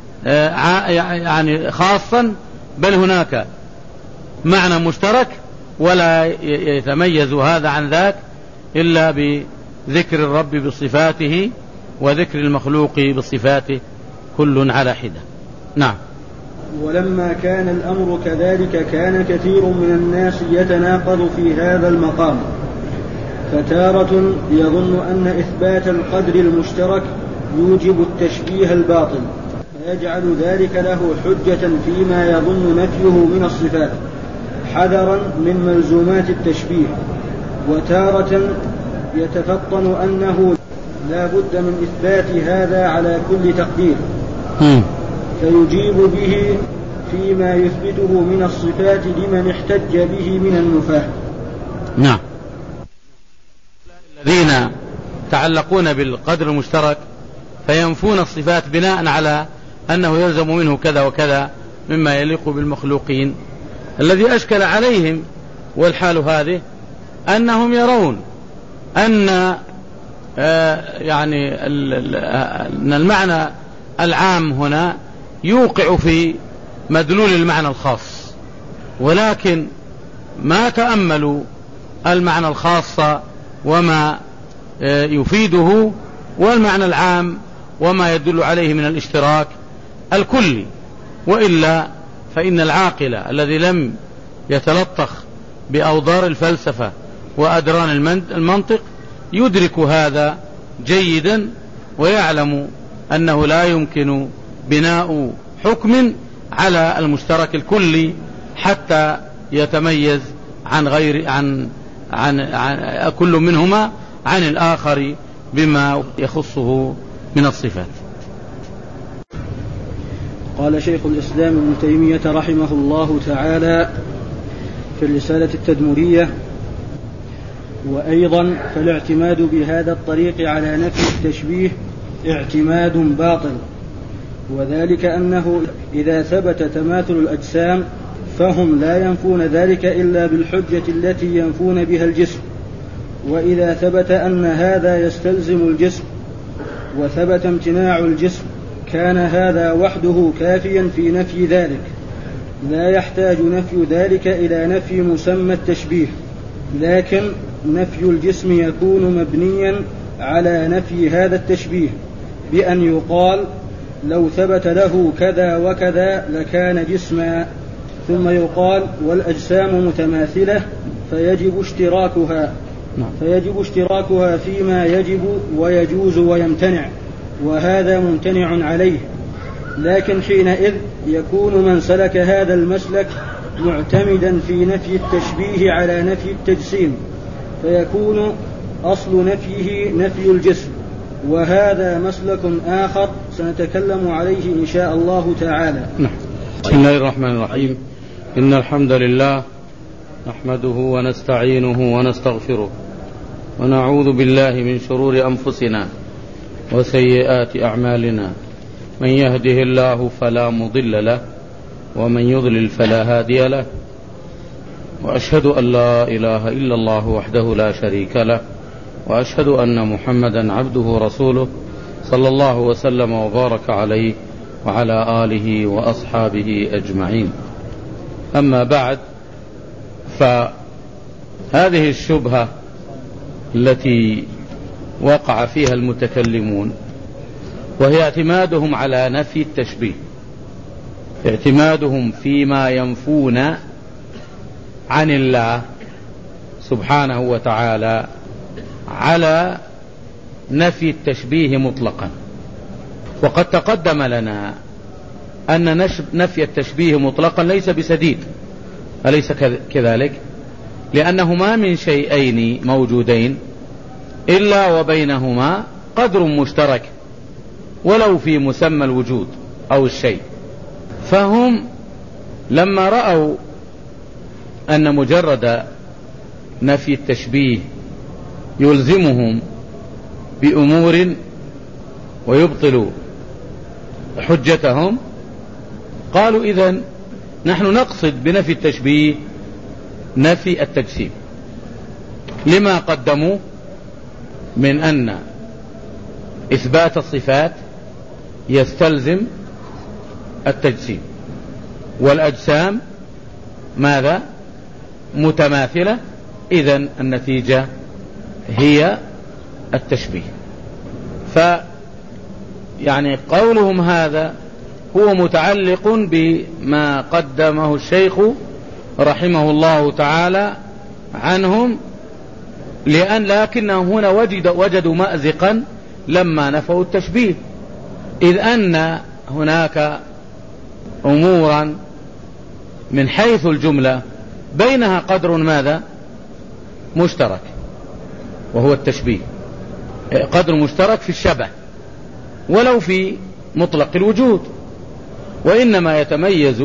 يعني خاصا، بل هناك معنى مشترك ولا يتميز هذا عن ذاك إلا بذكر الرب بصفاته وذكر المخلوق بصفاته، كل على حدة. نعم. ولما كان الأمر كذلك كان كثير من الناس يتناقض في هذا المقام، فتارة يظن أن إثبات القدر المشترك يوجب التشبيه الباطل، فيجعل ذلك له حجة فيما يظن نفيه من الصفات حذرا من ملزومات التشبيه، وتارة يتفطن أنه لا بد من إثبات هذا على كل تقدير فيجيب به فيما يثبته من الصفات لمن احتج به من النفاة. نعم. الذين تعلقون بالقدر المشترك فينفون الصفات بناء على أنه يلزم منه كذا وكذا مما يليق بالمخلوقين. الذي أشكل عليهم والحال هذه أنهم يرون أن آه يعني أن المعنى العام هنا يوقع في مدلول المعنى الخاص، ولكن ما تأملوا المعنى الخاص وما آه يفيده، والمعنى العام وما يدل عليه من الاشتراك الكلي. وإلا فإن العاقل الذي لم يتلطخ بأوضار الفلسفة وأدران المنطق يدرك هذا جيدا، ويعلم أنه لا يمكن بناء حكم على المشترك الكلي حتى يتميز عن غير عن عن, عن كل منهما عن الآخر بما يخصه من الصفات. قال شيخ الإسلام ابن تيمية رحمه الله تعالى في الرسالة التدمرية: وأيضا فالاعتماد بهذا الطريق على نفي التشبيه اعتماد باطل، وذلك أنه إذا ثبت تماثل الأجسام فهم لا ينفون ذلك إلا بالحجة التي ينفون بها الجسم، وإذا ثبت أن هذا يستلزم الجسم وثبت امتناع الجسم كان هذا وحده كافيا في نفي ذلك، لا يحتاج نفي ذلك إلى نفي مسمى التشبيه، لكن نفي الجسم يكون مبنيا على نفي هذا التشبيه بأن يقال لو ثبت له كذا وكذا لكان جسما، ثم يقال والأجسام متماثلة فيجب اشتراكها فيجب اشتراكها فيما يجب ويجوز ويمتنع، وهذا ممتنع عليه. لكن حينئذ يكون من سلك هذا المسلك معتمدا في نفي التشبيه على نفي التجسيم، فيكون أصل نفيه نفي الجسم، وهذا مسلك آخر سنتكلم عليه إن شاء الله تعالى. بسم الله الرحمن الرحيم. إن الحمد لله نحمده ونستعينه ونستغفره، ونعوذ بالله من شرور أنفسنا وسيئات أعمالنا، من يهده الله فلا مضل له ومن يضلل فلا هادي له، وأشهد أن لا إله إلا الله وحده لا شريك له، وأشهد أن محمدا عبده ورسوله صلى الله وسلم وبارك عليه وعلى آله وأصحابه أجمعين. أما بعد، فهذه الشبهة التي وقع فيها المتكلمون وهي اعتمادهم على نفي التشبيه، اعتمادهم فيما ينفون عن الله سبحانه وتعالى على نفي التشبيه مطلقا. وقد تقدم لنا أن نفي التشبيه مطلقا ليس بسديد، أليس كذلك؟ لأنه ما من شيئين موجودين إلا وبينهما قدر مشترك ولو في مسمى الوجود أو الشيء. فهم لما رأوا أن مجرد نفي التشبيه يلزمهم بأمور ويبطل حجتهم قالوا إذن نحن نقصد بنفي التشبيه نفي التجسيم، لما قدموا من أن إثبات الصفات يستلزم التجسيم، والأجسام ماذا؟ متماثلة، إذن النتيجة هي التشبيه. ف يعني قولهم هذا هو متعلق بما قدمه الشيخ رحمه الله تعالى عنهم، لأن لكنهم هنا وجد وجدوا مأزقا لما نفوا التشبيه، إذ أن هناك أمورا من حيث الجملة بينها قدر ماذا؟ مشترك، وهو التشبيه، قدر مشترك في الشبه ولو في مطلق الوجود، وإنما يتميز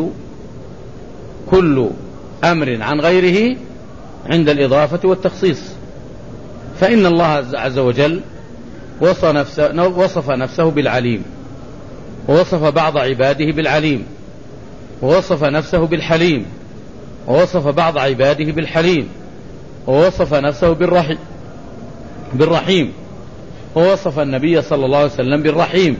كل أمر عن غيره عند الإضافة والتخصيص. فإن الله عز وجل وصف نفسه, وصف نفسه بالعليم، ووصف بعض عباده بالعليم، ووصف نفسه بالحليم، ووصف بعض عباده بالحليم، ووصف نفسه بالرحيم, بالرحيم ووصف النبي صلى الله عليه وسلم بالرحيم،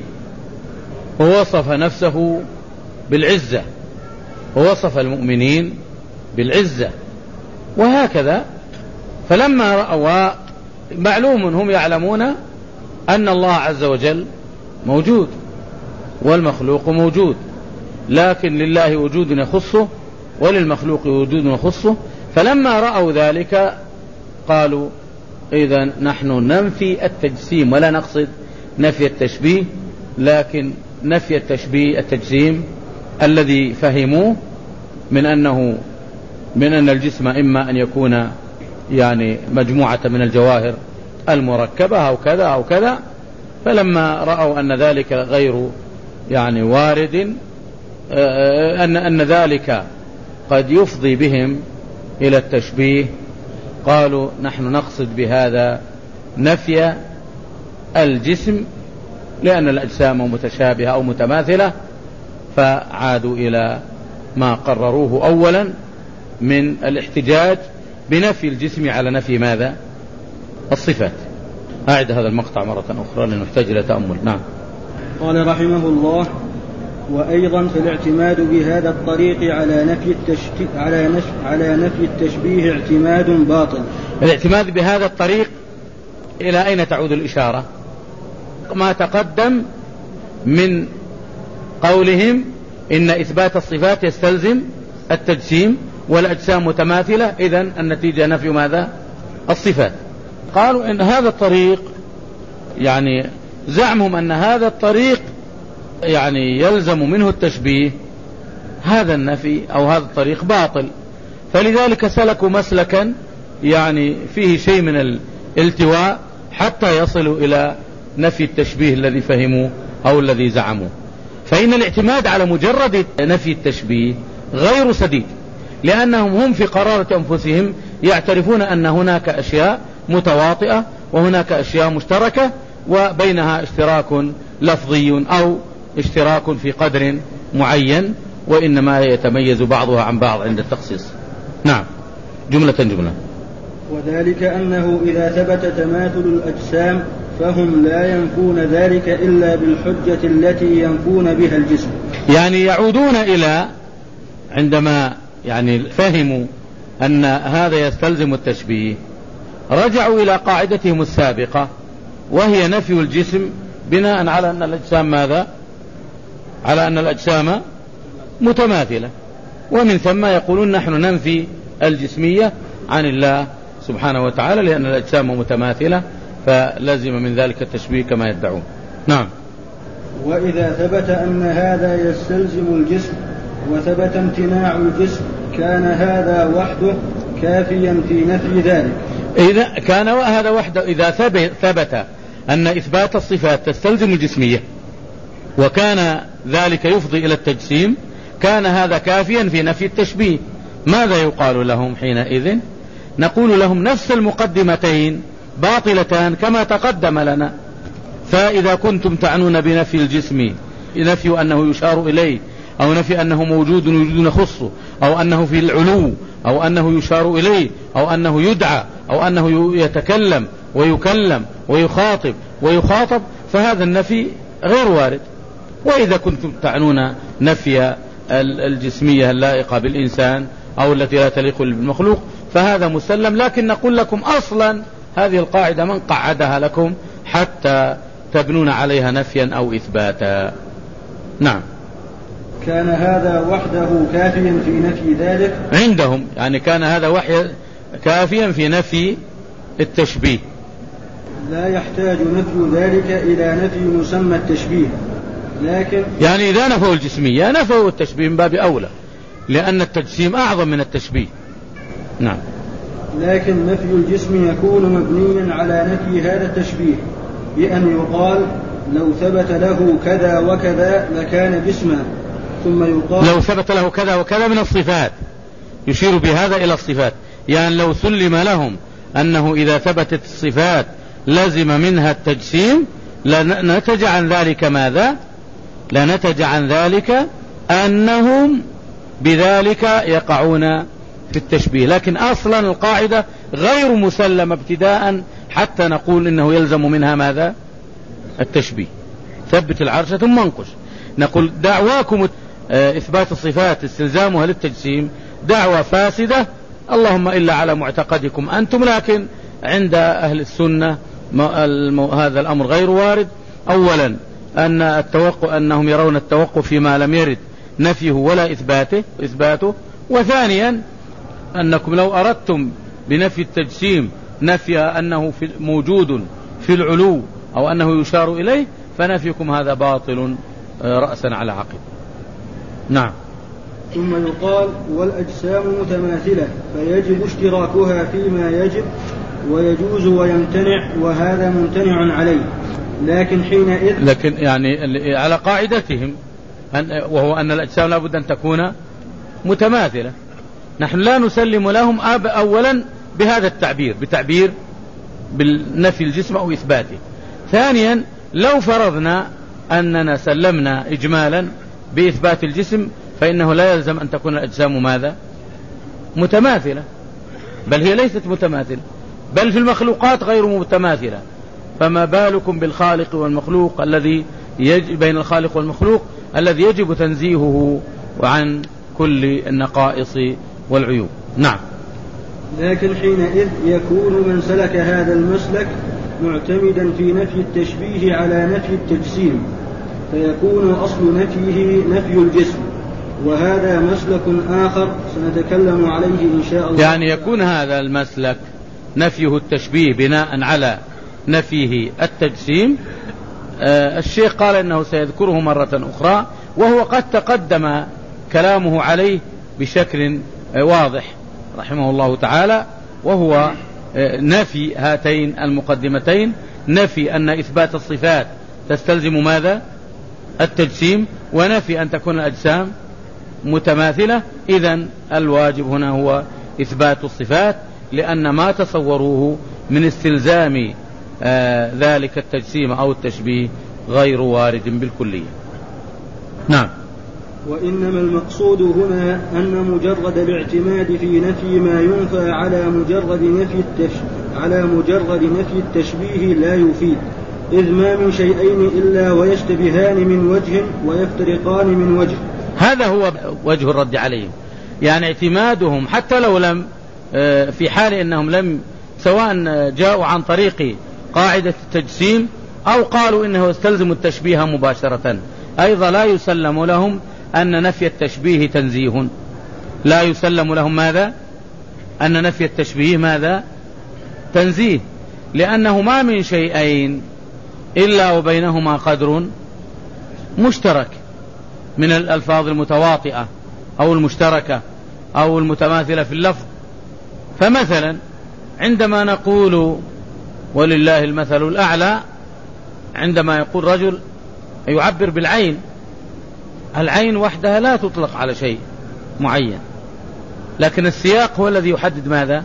ووصف نفسه بالعزة، ووصف المؤمنين بالعزة، وهكذا. فلما رأوا، معلوم هم يعلمون أن الله عز وجل موجود والمخلوق موجود، لكن لله وجود يخصه وللمخلوق وجود يخصه، فلما رأوا ذلك قالوا إذن نحن ننفي التجسيم ولا نقصد نفي التشبيه، لكن نفي التشبيه التجسيم الذي فهموه من أنه من أن الجسم إما أن يكون يعني مجموعة من الجواهر المركبة أو كذا أو كذا، فلما رأوا أن ذلك غير يعني وارد، أن أن ذلك قد يفضي بهم إلى التشبيه، قالوا نحن نقصد بهذا نفي الجسم، لأن الأجسام متشابهة أو متماثلة، فعادوا إلى ما قرروه أولا من الاحتجاج بنفي الجسم على نفي ماذا؟ الصفات. أعد هذا المقطع مرة أخرى لنحتاج إلى تأمل. نعم. قال رحمه الله: وأيضا فالاعتماد بهذا الطريق على نفي التشبيه على نفي على نفي التشبيه اعتماد باطل. الاعتماد بهذا الطريق إلى أين تعود الإشارة؟ ما تقدم من قولهم إن إثبات الصفات يستلزم التجسيم والأجسام متماثلة، إذن النتيجة نفي ماذا؟ الصفات. قالوا إن هذا الطريق، يعني زعمهم أن هذا الطريق يعني يلزم منه التشبيه، هذا النفي أو هذا الطريق باطل، فلذلك سلكوا مسلكا يعني فيه شيء من الالتواء حتى يصلوا إلى نفي التشبيه الذي فهموا أو الذي زعموا. فإن الاعتماد على مجرد نفي التشبيه غير سديد، لأنهم هم في قرارة أنفسهم يعترفون أن هناك أشياء متواطئة وهناك أشياء مشتركة وبينها اشتراك لفظي أو اشتراك في قدر معين، وإنما يتميز بعضها عن بعض عند التخصيص. نعم. جملة جملة. وذلك أنه إذا ثبت تماثل الأجسام فهم لا ينفون ذلك إلا بالحجة التي ينفون بها الجسم. يعني يعودون إلى عندما يعني فهموا أن هذا يستلزم التشبيه، رجعوا إلى قاعدتهم السابقة وهي نفي الجسم بناء على أن الأجسام ماذا؟ على أن الأجسام متماثلة، ومن ثم يقولون نحن ننفي الجسمية عن الله سبحانه وتعالى لأن الأجسام متماثلة، فلازم من ذلك التشبيه كما يدعون. نعم. وإذا ثبت أن هذا يستلزم الجسم وثبت امتناع الجسم كان هذا وحده كافيا في نفي ذلك. إذا كان هذا وحده، إذا ثبت أن إثبات الصفات تستلزم الجسمية وكان ذلك يفضي إلى التجسيم، كان هذا كافيا في نفي التشبيه. ماذا يقال لهم حينئذ؟ نقول لهم نفس المقدمتين باطلتان كما تقدم لنا. فإذا كنتم تعنون بنفي الجسم نفي أنه يشار إليه، أو نفي أنه موجود وجود يخصه، أو أنه في العلو، أو أنه يشار إليه، أو أنه يدعى، أو أنه يتكلم ويكلم ويخاطب ويخاطب، فهذا النفي غير وارد. وإذا كنتم تعنون نفي الجسمية اللائقة بالإنسان أو التي لا تليق بالمخلوق فهذا مسلم، لكن نقول لكم أصلا هذه القاعدة من قعدها لكم حتى تبنون عليها نفيا أو إثباتا. نعم. كان هذا وحده كافيا في نفي ذلك عندهم، يعني كان هذا وحي كافيا في نفي التشبيه، لا يحتاج نفي ذلك إلى نفي مسمى التشبيه. لكن يعني إذا نفوا الجسمية نفوا التشبيه من باب أولى، لأن التجسيم أعظم من التشبيه. نعم. لكن نفي الجسم يكون مبنيا على نفي هذا التشبيه، بأن يقال لو ثبت له كذا وكذا لكان جسما، ثم يقال لو ثبت له كذا وكذا من الصفات، يشير بهذا إلى الصفات، يعني لو سلم لهم أنه إذا ثبتت الصفات لازم منها التجسيم لنتج عن ذلك ماذا؟ لنتج عن ذلك أنهم بذلك يقعون في التشبيه. لكن أصلا القاعدة غير مسلمة ابتداء حتى نقول إنه يلزم منها ماذا؟ التشبيه. ثبت العرش ثم انقش. نقول دعواكم إثبات الصفات استلزامها للتجسيم دعوة فاسدة، اللهم إلا على معتقدكم أنتم، لكن عند أهل السنة هذا الأمر غير وارد. أولا أن التوقف أنهم يرون التوقف فيما لم يرد نفيه ولا إثباته إثباته. وثانيا أنكم لو أردتم بنفي التجسيم نفي أنه في موجود في العلو أو أنه يشار إليه فنفيكم هذا باطل رأسا على عقب. نعم. ثم يقال والأجسام متماثلة فيجب اشتراكها فيما يجب ويجوز ويمتنع، وهذا ممتنع عليه. لكن حينئذ لكن يعني على قاعدتهم وهو أن الأجسام لابد أن تكون متماثلة، نحن لا نسلم لهم أب أولا بهذا التعبير بتعبير بالنفي الجسم أو إثباته. ثانيا لو فرضنا أننا سلمنا إجمالا بإثبات الجسم فإنه لا يلزم أن تكون الأجسام ماذا؟ متماثلة، بل هي ليست متماثلة، بل في المخلوقات غير متماثلة، فما بالكم بالخالق والمخلوق الذي يجب بين الخالق والمخلوق الذي يجب تنزيهه عن كل النقائص والعيوب. نعم. لكن حينئذ يكون من سلك هذا المسلك معتمدا في نفي التشبيه على نفي التجسيم، فيكون أصل نفيه نفي الجسم، وهذا مسلك آخر سنتكلم عليه إن شاء الله. يعني يكون هذا المسلك نفيه التشبيه بناء على نفيه التجسيم. آه الشيخ قال إنه سيذكره مرة أخرى، وهو قد تقدم كلامه عليه بشكل آه واضح رحمه الله تعالى، وهو آه نفي هاتين المقدمتين، نفي أن إثبات الصفات تستلزم ماذا؟ التجسيم، ونفي أن تكون الأجسام متماثلة. إذن الواجب هنا هو إثبات الصفات، لأن ما تصوروه من استلزام آه ذلك التجسيم أو التشبيه غير وارد بالكلية. نعم. وإنما المقصود هنا أن مجرد الاعتماد في نفي ما ينفى على مجرد نفي التش... على مجرد نفي التشبيه لا يفيد، إذ ما من شيئين إلا ويشتبهان من وجه ويفترقان من وجه. هذا هو وجه الرد عليهم، يعني اعتمادهم حتى لو لم في حال أنهم لم سواء جاءوا عن طريق قاعدة التجسيم أو قالوا إنه يستلزم التشبيه مباشرة، أيضا لا يسلم لهم أن نفي التشبيه تنزيه، لا يسلم لهم ماذا؟ أن نفي التشبيه ماذا؟ تنزيه، لأنه ما من شيئين إلا وبينهما قدر مشترك من الألفاظ المتواطئة أو المشتركة أو المتماثلة في اللفظ. فمثلا عندما نقول ولله المثل الأعلى، عندما يقول رجل يعبر بالعين، العين وحدها لا تطلق على شيء معين، لكن السياق هو الذي يحدد ماذا؟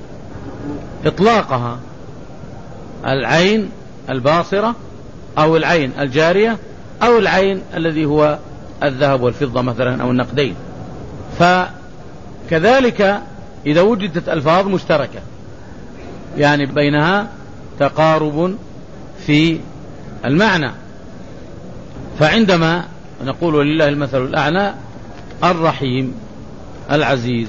إطلاقها. العين الباصرة أو العين الجارية أو العين الذي هو الذهب والفضة مثلا أو النقدين. فكذلك إذا وجدت ألفاظ مشتركة يعني بينها تقارب في المعنى، فعندما نقول ولله المثل الأعلى الرحيم العزيز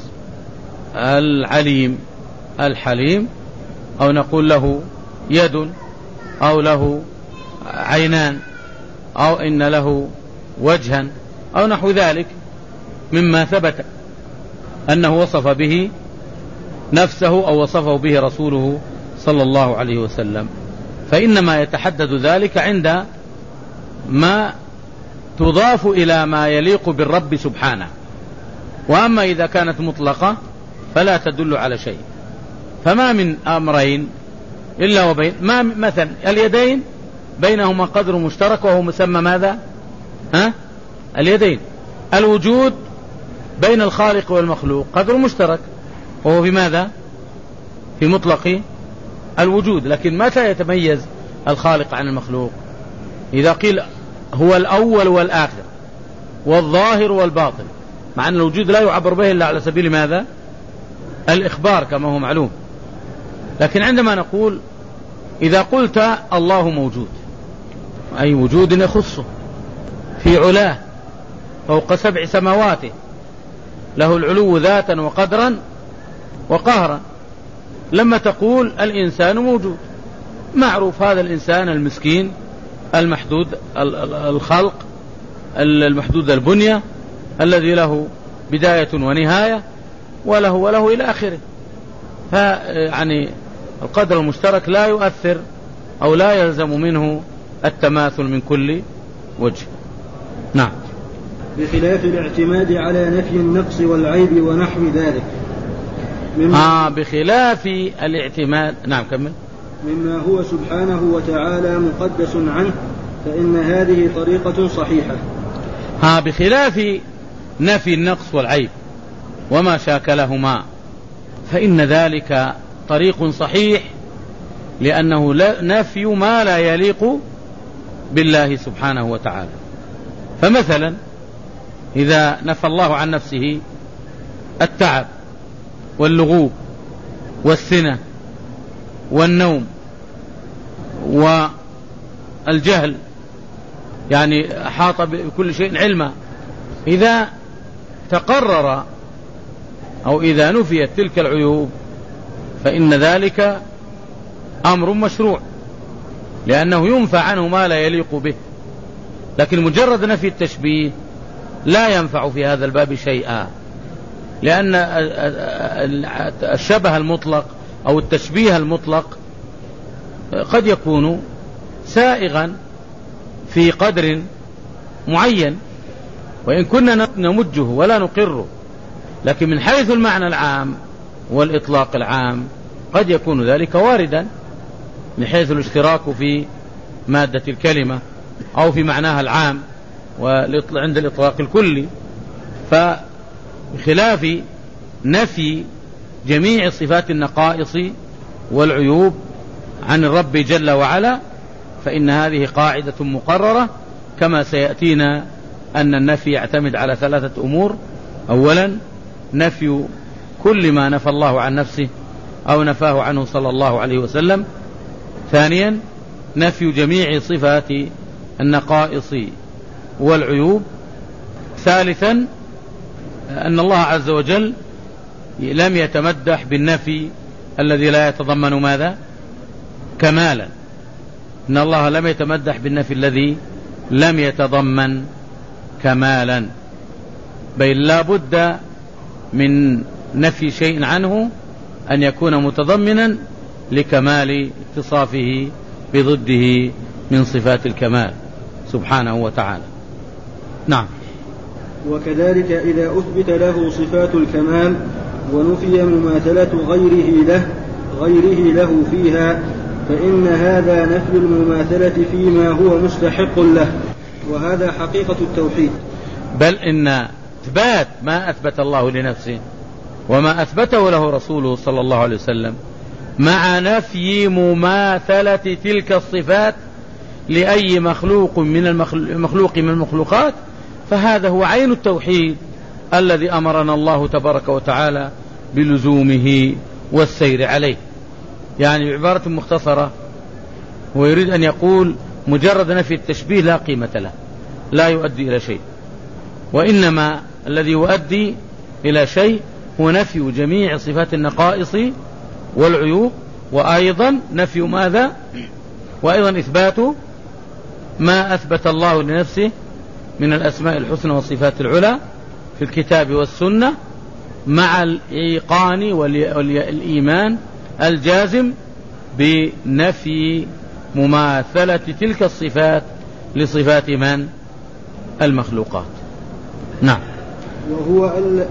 العليم الحليم، أو نقول له يد أو له عينان أو إن له وجها أو نحو ذلك مما ثبت أنه وصف به نفسه أو وصفه به رسوله صلى الله عليه وسلم، فإنما يتحدد ذلك عند ما تضاف إلى ما يليق بالرب سبحانه. وأما إذا كانت مطلقة فلا تدل على شيء. فما من أمرين إلا وبين ما مثلا اليدين بينهما قدر مشترك وهو مسمى ماذا؟ ها؟ اليدين. الوجود بين الخالق والمخلوق قدر مشترك وهو في ماذا؟ في مطلق الوجود. لكن متى يتميز الخالق عن المخلوق؟ إذا قيل هو الأول والآخر والظاهر والباطن، مع أن الوجود لا يعبر به إلا على سبيل ماذا؟ الإخبار كما هو معلوم. لكن عندما نقول إذا قلت الله موجود أي وجود يخصه في علاه فوق سبع سماواته، له العلو ذاتا وقدرا وقهرا. لما تقول الإنسان موجود معروف هذا الإنسان المسكين المحدود الخلق المحدود البنية الذي له بداية ونهاية وله وله إلى آخره. فيعني القدر المشترك لا يؤثر أو لا يلزم منه التماثل من كل وجه. نعم. بخلاف الاعتماد على نفي النقص والعيب ونحو ذلك. آه بخلاف الاعتماد. نعم كمل. مما هو سبحانه وتعالى مقدس عنه، فإن هذه طريقة صحيحة. ها بخلاف نفي النقص والعيب وما شاكلهما، فإن ذلك طريق صحيح، لأنه نفي ما لا يليق بالله سبحانه وتعالى. فمثلا إذا نفى الله عن نفسه التعب واللغوب والسنة والنوم والجهل، يعني أحاط بكل شيء علما، إذا تقرر أو إذا نفيت تلك العيوب فإن ذلك أمر مشروع، لأنه ينفع عنه ما لا يليق به. لكن مجرد نفي التشبيه لا ينفع في هذا الباب شيئا، لأن الشبه المطلق أو التشبيه المطلق قد يكون سائغا في قدر معين وإن كنا نمجه ولا نقره، لكن من حيث المعنى العام والإطلاق العام قد يكون ذلك واردا من حيث الاشتراك في مادة الكلمة أو في معناها العام وعند الإطلاق الكلي. فبخلاف نفي جميع صفات النقائص والعيوب عن الرب جل وعلا فإن هذه قاعدة مقررة، كما سيأتينا أن النفي يعتمد على ثلاثة أمور: أولا نفي كل ما نفى الله عن نفسه أو نفاه عنه صلى الله عليه وسلم. ثانيا نفي جميع صفات النقائص والعيوب. ثالثا أن الله عز وجل لم يتمدح بالنفي الذي لا يتضمن ماذا؟ كمالا. إن الله لم يتمدح بالنفي الذي لم يتضمن كمالا، بل لا بد من نفي شيء عنه أن يكون متضمنا لكمال اتصافه بضده من صفات الكمال سبحانه وتعالى. نعم. وكذلك إذا أثبت له صفات الكمال ونفي مماثلة غيره له غيره له فيها فإن هذا نفي المماثلة فيما هو مستحق له، وهذا حقيقة التوحيد. بل إن إثبات ما أثبت الله لنفسه وما أثبته له رسوله صلى الله عليه وسلم مع نفي مماثلة تلك الصفات لأي مخلوق من المخلوق من المخلوقات، فهذا هو عين التوحيد الذي أمرنا الله تبارك وتعالى بلزومه والسير عليه. يعني بعبارة مختصرة هو يريد أن يقول مجرد نفي التشبيه لا قيمة له، لا يؤدي إلى شيء، وإنما الذي يؤدي إلى شيء هو نفي جميع صفات النقائص والعيوب، وأيضا نفي ماذا؟ وأيضا إثبات ما أثبت الله لنفسه من الأسماء الحسنى والصفات العلى في الكتاب والسنة، مع الإيقان والإيمان الجازم بنفي مماثلة تلك الصفات لصفات من؟ المخلوقات. نعم. وهو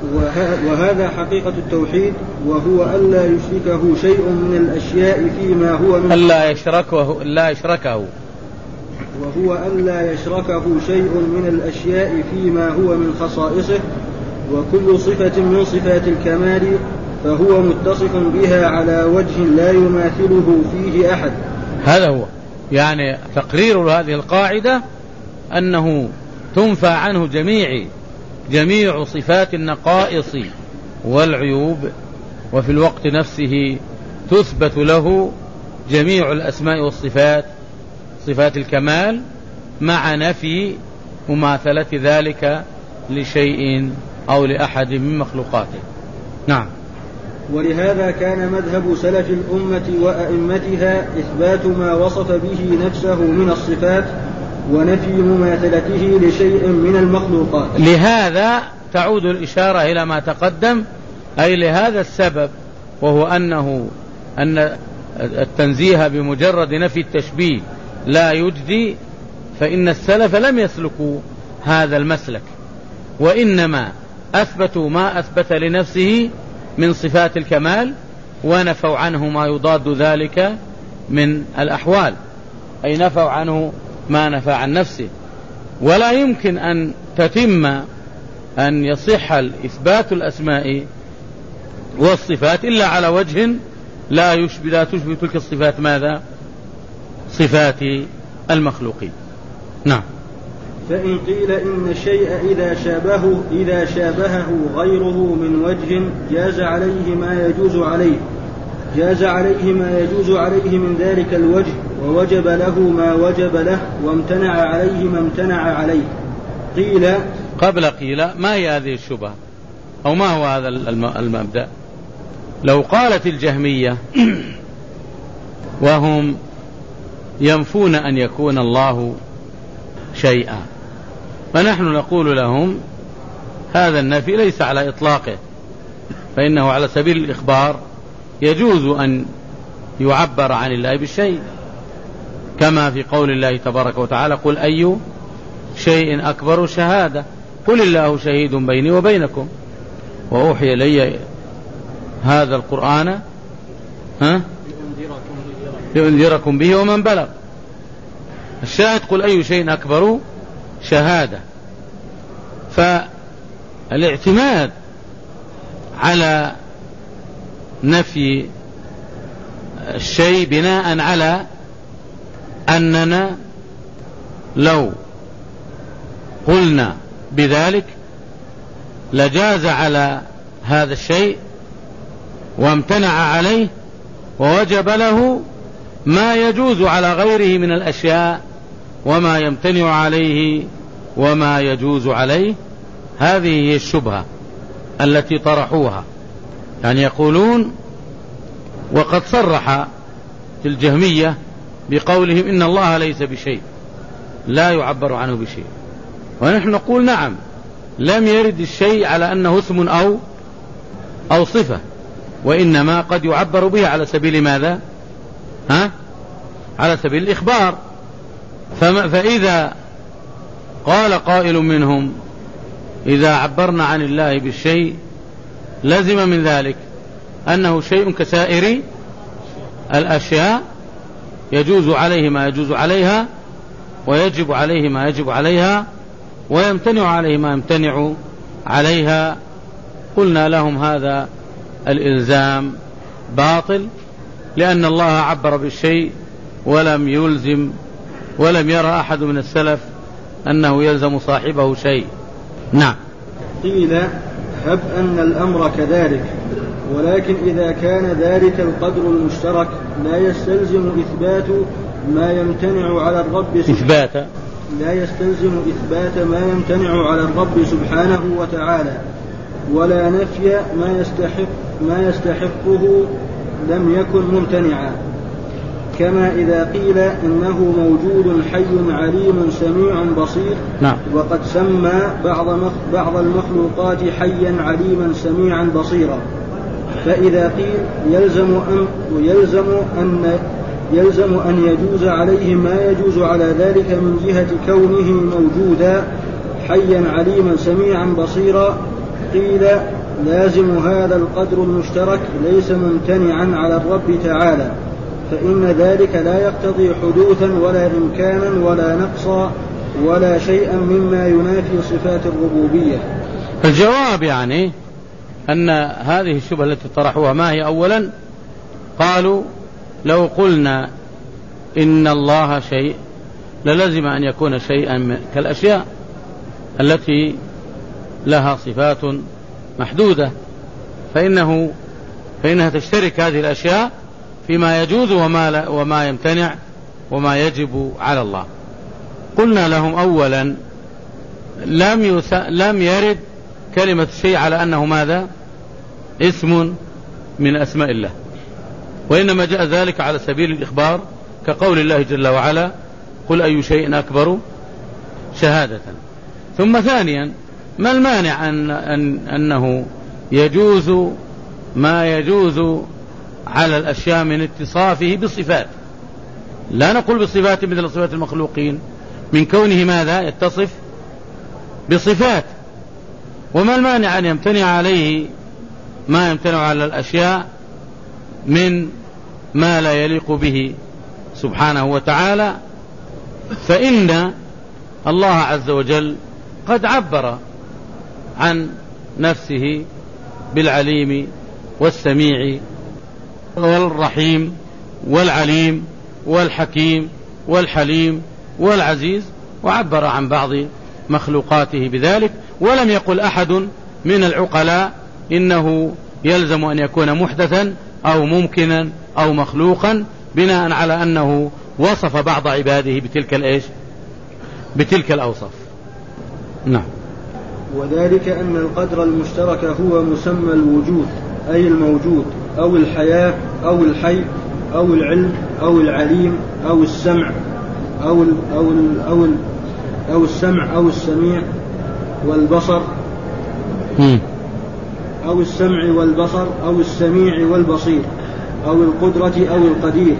وهذا حقيقة التوحيد، وهو ألا يشركه شيء من الأشياء فيما هو من ألا يشركه ألا يشركه وهو ألا يشركه شيء من الأشياء فيما هو من خصائصه، وكل صفة من صفات الكمال فهو متصف بها على وجه لا يماثله فيه أحد. هذا هو يعني تقرير هذه القاعدة، أنه تنفى عنه جميع جميع صفات النقائص والعيوب، وفي الوقت نفسه تثبت له جميع الأسماء والصفات صفات الكمال، مع نفي مماثلة ذلك لشيء أو لأحد من مخلوقاته. نعم. ولهذا كان مذهب سلف الأمة وأئمتها إثبات ما وصف به نفسه من الصفات ونفي مماثلته لشيء من المخلوقات. لهذا تعود الإشارة إلى ما تقدم، أي لهذا السبب، وهو أنه أن التنزيه بمجرد نفي التشبيه لا يجدي، فإن السلف لم يسلكوا هذا المسلك، وإنما أثبتوا ما أثبت لنفسه من صفات الكمال، ونفوا عنه ما يضاد ذلك من الأحوال، أي نفوا عنه ما نفى عن نفسه. ولا يمكن أن تتم أن يصح إثبات الأسماء والصفات إلا على وجه لا يشبه لا تشبه تلك الصفات ماذا؟ صفات المخلوقين. نعم. فإن قيل إن الشيء إذا شابهه إذا شابهه غيره من وجه جاز عليه ما يجوز عليه جاز عليه ما يجوز عليه من ذلك الوجه، ووجب له ما وجب له، وامتنع عليه ما امتنع عليه. قيل قبل قيل ما هي هذه الشبهة، أو ما هو هذا المبدأ؟ لو قالت الجهمية وهم ينفون أن يكون الله شيئا، فنحن نقول لهم هذا النفي ليس على إطلاقه، فإنه على سبيل الإخبار يجوز أن يعبر عن الله بالشيء، كما في قول الله تبارك وتعالى: قل أي شيء أكبر شهادة قل الله شهيد بيني وبينكم وأوحي إلي هذا القرآن ها لأنذركم به ومن بلغ. الشاهد قل أي شيء أكبر شهادة. فالاعتماد على نفي الشيء بناء على أننا لو قلنا بذلك لجاز على هذا الشيء وامتنع عليه، ووجب له ما يجوز على غيره من الأشياء وما يمتنع عليه وما يجوز عليه. هذه هي الشبهة التي طرحوها، يعني يقولون وقد صرح الجهمية بقولهم إن الله ليس بشيء، لا يعبر عنه بشيء، ونحن نقول نعم، لم يرد الشيء على أنه اسم أو أو صفة، وإنما قد يعبر به على سبيل ماذا؟ ها؟ على سبيل الإخبار. فإذا قال قائل منهم إذا عبرنا عن الله بالشيء لزم من ذلك أنه شيء كسائر الأشياء، يجوز عليه ما يجوز عليها، ويجب عليه ما يجب عليها، ويمتنع عليه ما يمتنع عليها. قلنا لهم هذا الإلزام باطل، لأن الله عبر بالشيء ولم يلزم ولم يرى أحد من السلف أنه يلزم صاحبه شيء. نعم. قيل هب أن الأمر كذلك، ولكن إذا كان ذلك القدر المشترك لا يستلزم إثبات ما يمتنع على الرب إثبات لا يستلزم إثبات ما يمتنع على الرب سبحانه وتعالى، ولا نفي ما يستحق ما يستحقه لم يكن ممتنعا، كما إذا قيل إنه موجود حي عليم سميع بصير. نعم. وقد سمى بعض بعض المخلوقات حيا عليما سميعا بصيرا، فإذا قيل يلزم أن يلزم أن يلزم أن يجوز عليه ما يجوز على ذلك من جهة كونه موجودا حيا عليما سميعا بصيرا، قيل لازم هذا القدر المشترك ليس ممتنعا على الرب تعالى، فإن ذلك لا يقتضي حدوثا ولا إمكانا ولا نقصا ولا شيئا مما ينافي صفات الربوبية. الجواب يعني أن هذه الشبهة التي طرحوها ما هي؟ أولا قالوا لو قلنا إن الله شيء للزم أن يكون شيئا كالأشياء التي لها صفات محدودة، فإنه فإنها تشترك هذه الأشياء فيما يجوز وما, لا وما يمتنع وما يجب على الله. قلنا لهم أولا لم, يس... لم يرد كلمة الشيء على أنه ماذا؟ اسم من أسماء الله، وإنما جاء ذلك على سبيل الإخبار كقول الله جل وعلا قل أي شيء أكبر شهادة. ثم ثانيا ما المانع أن أن أنه يجوز ما يجوز على الأشياء من اتصافه بصفات، لا نقول بصفات مثل صفات المخلوقين، من كونه ماذا؟ يتصف بصفات. وما المانع أن يمتنع عليه ما يمتنع على الأشياء من ما لا يليق به سبحانه وتعالى، فإن الله عز وجل قد عبر عن نفسه بالعليم والسميع والرحيم والعليم والحكيم والحليم والعزيز، وعبر عن بعض مخلوقاته بذلك، ولم يقل أحد من العقلاء إنه يلزم أن يكون محدثا أو ممكنا أو مخلوقا بناء على أنه وصف بعض عباده بتلك الإيش؟ بتلك الأوصاف. نعم. وذلك أن القدر المشترك هو مسمى الوجود أي الموجود أو الحياة أو الحي أو العلم أو العليم أو السمع أو ال أو ال أو, ال أو السمع أو السميع والبصر م. أو السمع والبصر أو السميع والبصير أو القدرة أو القدير.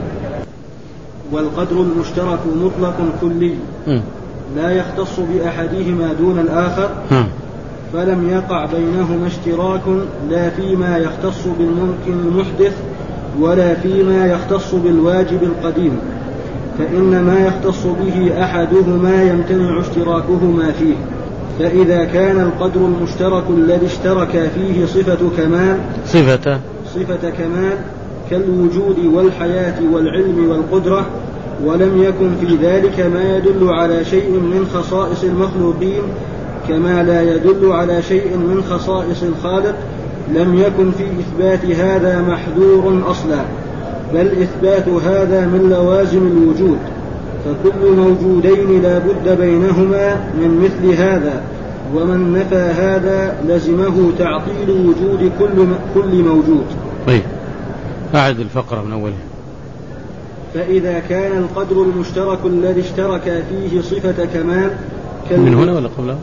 والقدر المشترك مطلق كلي م. لا يختص بأحدهما دون الآخر، م. فلم يقع بينهما اشتراك لا فيما يختص بالممكن المحدث ولا فيما يختص بالواجب القديم، فإن ما يختص به أحدهما يمتنع اشتراكهما فيه. فإذا كان القدر المشترك الذي اشترك فيه صفة كمال صفة صفة كمال كالوجود والحياة والعلم والقدرة، ولم يكن في ذلك ما يدل على شيء من خصائص المخلوقين كما لا يدل على شيء من خصائص الخالق، لم يكن في إثبات هذا محذور أصلا، بل إثبات هذا من لوازم الوجود، فكل موجودين لا بد بينهما من مثل هذا، ومن نفى هذا لزمه تعطيل وجود كل كل موجود. طيب أعد الفقرة من أولها. فإذا كان القدر المشترك الذي اشترك فيه صفة كمال من هنا ولا قبله؟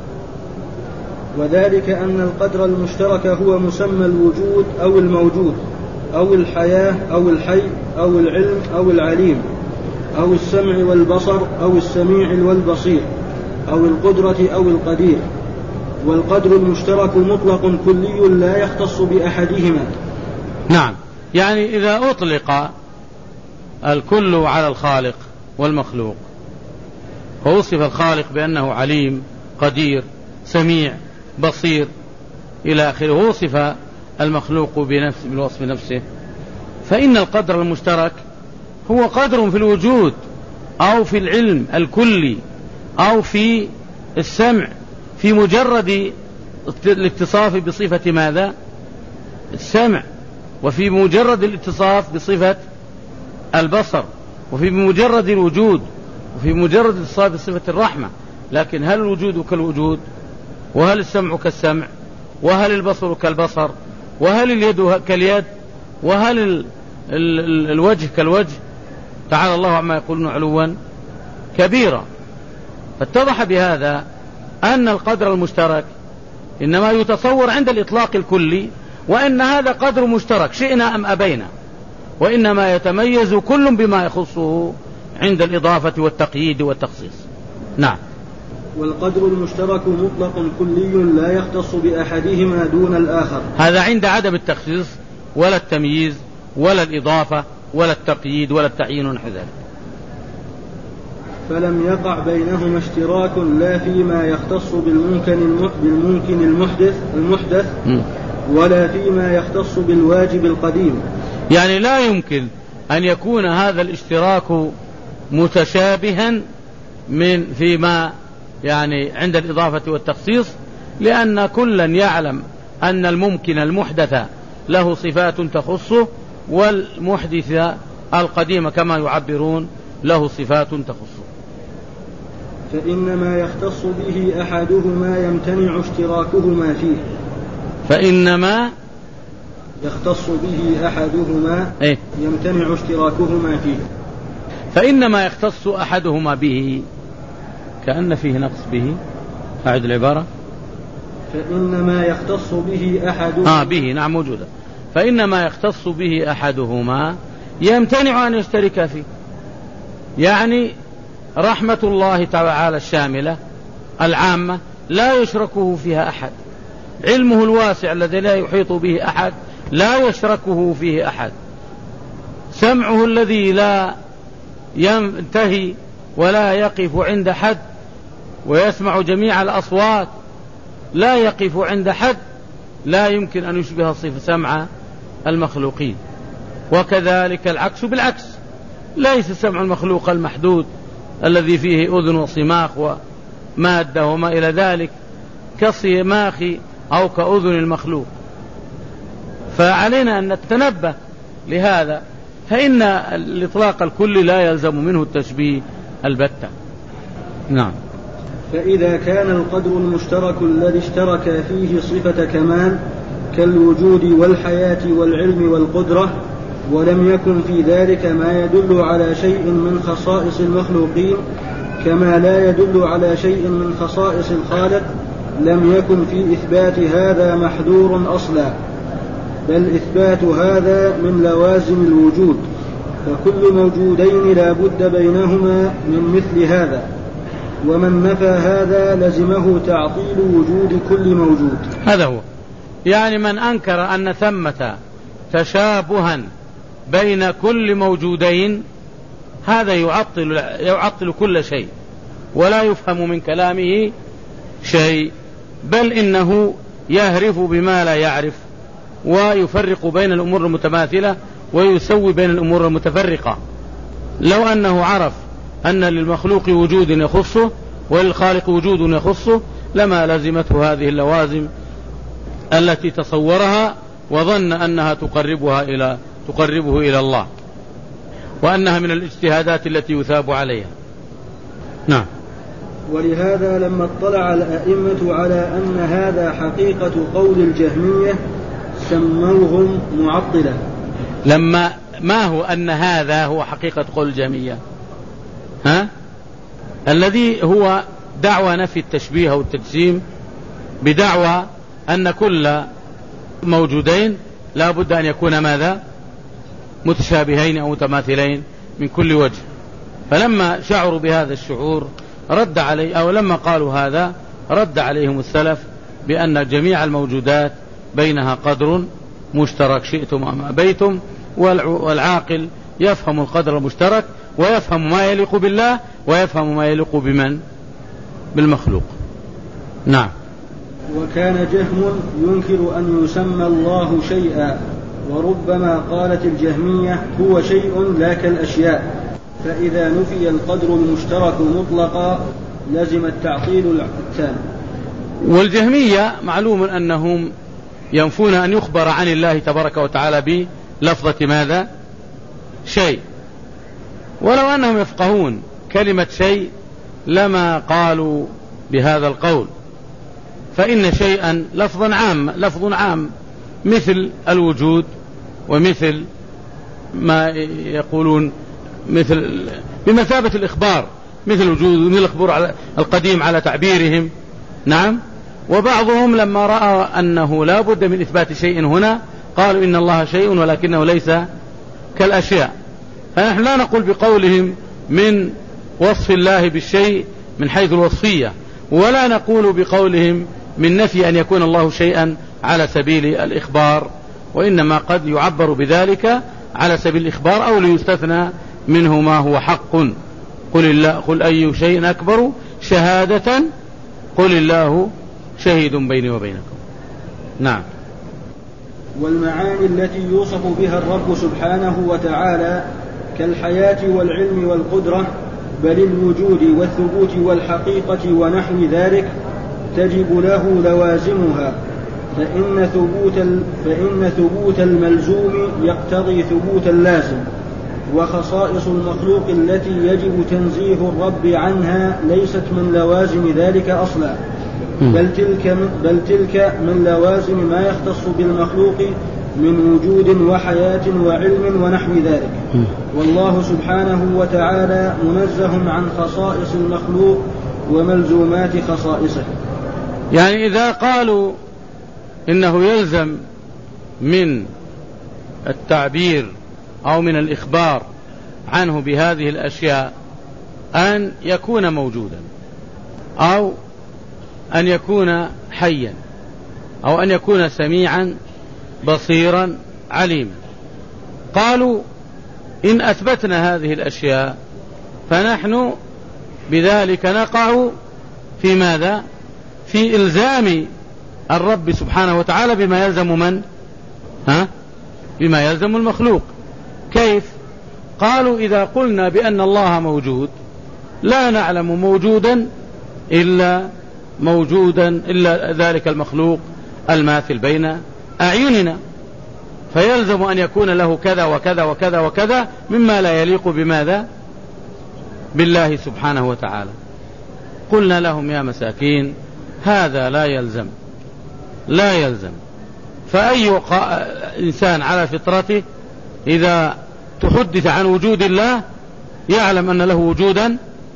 وذلك أن القدر المشترك هو مسمى الوجود أو الموجود أو الحياة أو الحي أو العلم أو العليم أو السمع والبصر أو السميع والبصير أو القدرة أو القدير. والقدر المشترك مطلق كلي لا يختص بأحدهما. نعم، يعني إذا أطلق الكل على الخالق والمخلوق ووصف الخالق بأنه عليم قدير سميع بصير إلى آخره، ووصف المخلوق بنفس بالوصف نفسه، فإن القدر المشترك هو قدر في الوجود أو في العلم الكلي أو في السمع في مجرد الاتصاف بصفة ماذا؟ السمع، وفي مجرد الاتصاف بصفة البصر، وفي مجرد الوجود، وفي مجرد الاتصاف بصفة الرحمة. لكن هل الوجود كالوجود؟ وهل السمع كالسمع؟ وهل البصر كالبصر؟ وهل اليد كاليد؟ وهل ال ال ال الوجه كالوجه؟ تعالى الله عما يقولون علوا كبيرا. فاتضح بهذا أن القدر المشترك إنما يتصور عند الإطلاق الكلي، وإن هذا قدر مشترك شئنا أم أبينا، وإنما يتميز كل بما يخصه عند الإضافة والتقييد والتخصيص. نعم. والقدر المشترك مطلق كلي لا يختص بأحدهما دون الآخر. هذا عند عدم التخصيص ولا التمييز ولا الإضافة ولا التقييد ولا التعيين ونحو ذلك. فلم يقع بينهما اشتراك لا فيما يختص بالممكن بالممكن المحدث المحدث ولا فيما يختص بالواجب القديم. يعني لا يمكن أن يكون هذا الاشتراك متشابها من فيما يعني عند الإضافة والتخصيص، لأن كلا يعلم أن الممكن المحدث له صفات تخصه، والمحدث القديم كما يعبرون له صفات تخصه. فإنما يختص به أحدهما يمتنع اشتراكهما فيه. فإنما يختص به أحدهما إيه؟ يمتنع اشتراكهما فيه. فإنما يختص أحدهما به، كأن فيه نقص به. أعد العبارة. فإنما يختص به أحدهما آه به نعم موجودة. فإنما يختص به أحدهما يمتنع أن يشترك فيه. يعني رحمة الله تعالى الشاملة العامة لا يشركه فيها أحد، علمه الواسع الذي لا يحيط به أحد لا يشركه فيه أحد، سمعه الذي لا ينتهي ولا يقف عند حد ويسمع جميع الأصوات لا يقف عند حد، لا يمكن أن يشبه صفة سمع المخلوقين. وكذلك العكس بالعكس، ليس سمع المخلوق المحدود الذي فيه أذن وصماخ ومادة وما إلى ذلك كصماخ أو كأذن المخلوق. فعلينا أن نتنبه لهذا، فإن الإطلاق الكلي لا يلزم منه التشبيه البتة. نعم. فإذا كان القدر المشترك الذي اشترك فيه صفة كمال كالوجود والحياة والعلم والقدرة، ولم يكن في ذلك ما يدل على شيء من خصائص المخلوقين كما لا يدل على شيء من خصائص الخالق، لم يكن في إثبات هذا محذور أصلا، بل إثبات هذا من لوازم الوجود، فكل موجودين لا بد بينهما من مثل هذا، ومن نفى هذا لزمه تعطيل وجود كل موجود. هذا هو، يعني من أنكر أن ثمة تشابها بين كل موجودين هذا يعطل, يعطل كل شيء ولا يفهم من كلامه شيء، بل إنه يهرف بما لا يعرف ويفرق بين الأمور المتماثلة ويسوي بين الأمور المتفرقة. لو أنه عرف أن للمخلوق وجود يخصه وللخالق وجود يخصه لما لزمته هذه اللوازم التي تصورها وظن أنها تقربها إلى تقربه إلى الله، وأنها من الاجتهادات التي يثاب عليها. نعم. ولهذا لما اطلع الأئمة على أن هذا حقيقة قول الجهمية سموهم معطلة. لما ما هو أن هذا هو حقيقة قول الجهمية؟ ها؟ الذي هو دعوى نفي التشبيه أو التجسيم بدعوى أن كل موجودين لا بد أن يكون ماذا؟ متشابهين أو متماثلين من كل وجه. فلما شعروا بهذا الشعور رد عليه، أو لما قالوا هذا رد عليهم السلف بأن جميع الموجودات بينها قدر مشترك شئتم أم أبيتم، والعاقل يفهم القدر المشترك ويفهم ما يليق بالله ويفهم ما يليق بمن؟ بالمخلوق. نعم. وكان جهم ينكر أن يسمى الله شيئا، وربما قالت الجهمية هو شيء لا كالأشياء، فإذا نفي القدر المشترك مطلقا لزم التعطيل التام. والجهمية معلوم أنهم ينفون أن يخبر عن الله تبارك وتعالى بلفظة ماذا؟ شيء. ولو أنهم يفقهون كلمة شيء لما قالوا بهذا القول، فإن شيئا لفظا عام لفظ عام مثل الوجود، ومثل ما يقولون مثل بمثابة الإخبار، مثل الوجود ومثل الإخبار القديم على تعبيرهم. نعم. وبعضهم لما رأى أنه لا بد من إثبات شيء هنا قالوا إن الله شيء ولكنه ليس كالأشياء. فنحن لا نقول بقولهم من وصف الله بالشيء من حيث الوصفية، ولا نقول بقولهم من نفي أن يكون الله شيئا على سبيل الإخبار، وإنما قد يعبر بذلك على سبيل الإخبار أو ليستثنى منه ما هو حق. قل الله قل أي شيء أكبر شهادة قل الله شهيد بيني وبينكم. نعم. والمعاني التي يوصف بها الرب سبحانه وتعالى كالحياة والعلم والقدرة بل الوجود والثبوت والحقيقة ونحو ذلك تجب له لوازمها، فإن ثبوت, فإن ثبوت الملزوم يقتضي ثبوت اللازم، وخصائص المخلوق التي يجب تنزيه الرب عنها ليست من لوازم ذلك أصلا، بل تلك من, بل تلك من لوازم ما يختص بالمخلوق من وجود وحياة وعلم ونحو ذلك. والله سبحانه وتعالى منزه عن خصائص المخلوق وملزومات خصائصه. يعني إذا قالوا إنه يلزم من التعبير أو من الإخبار عنه بهذه الأشياء أن يكون موجودا، أو أن يكون حيا، أو أن يكون سميعا بصيرا عليما، قالوا إن أثبتنا هذه الأشياء فنحن بذلك نقع في ماذا؟ في إلزام الرب سبحانه وتعالى بما يلزم من؟ ها؟ بما يلزم المخلوق. كيف؟ قالوا إذا قلنا بأن الله موجود لا نعلم موجودا إلا موجودا إلا ذلك المخلوق الماثل بين أعيننا، فيلزم أن يكون له كذا وكذا وكذا وكذا مما لا يليق بماذا؟ بالله سبحانه وتعالى. قلنا لهم يا مساكين هذا لا يلزم لا يلزم فأي إنسان على فطرته إذا تحدث عن وجود الله يعلم أن له وجودا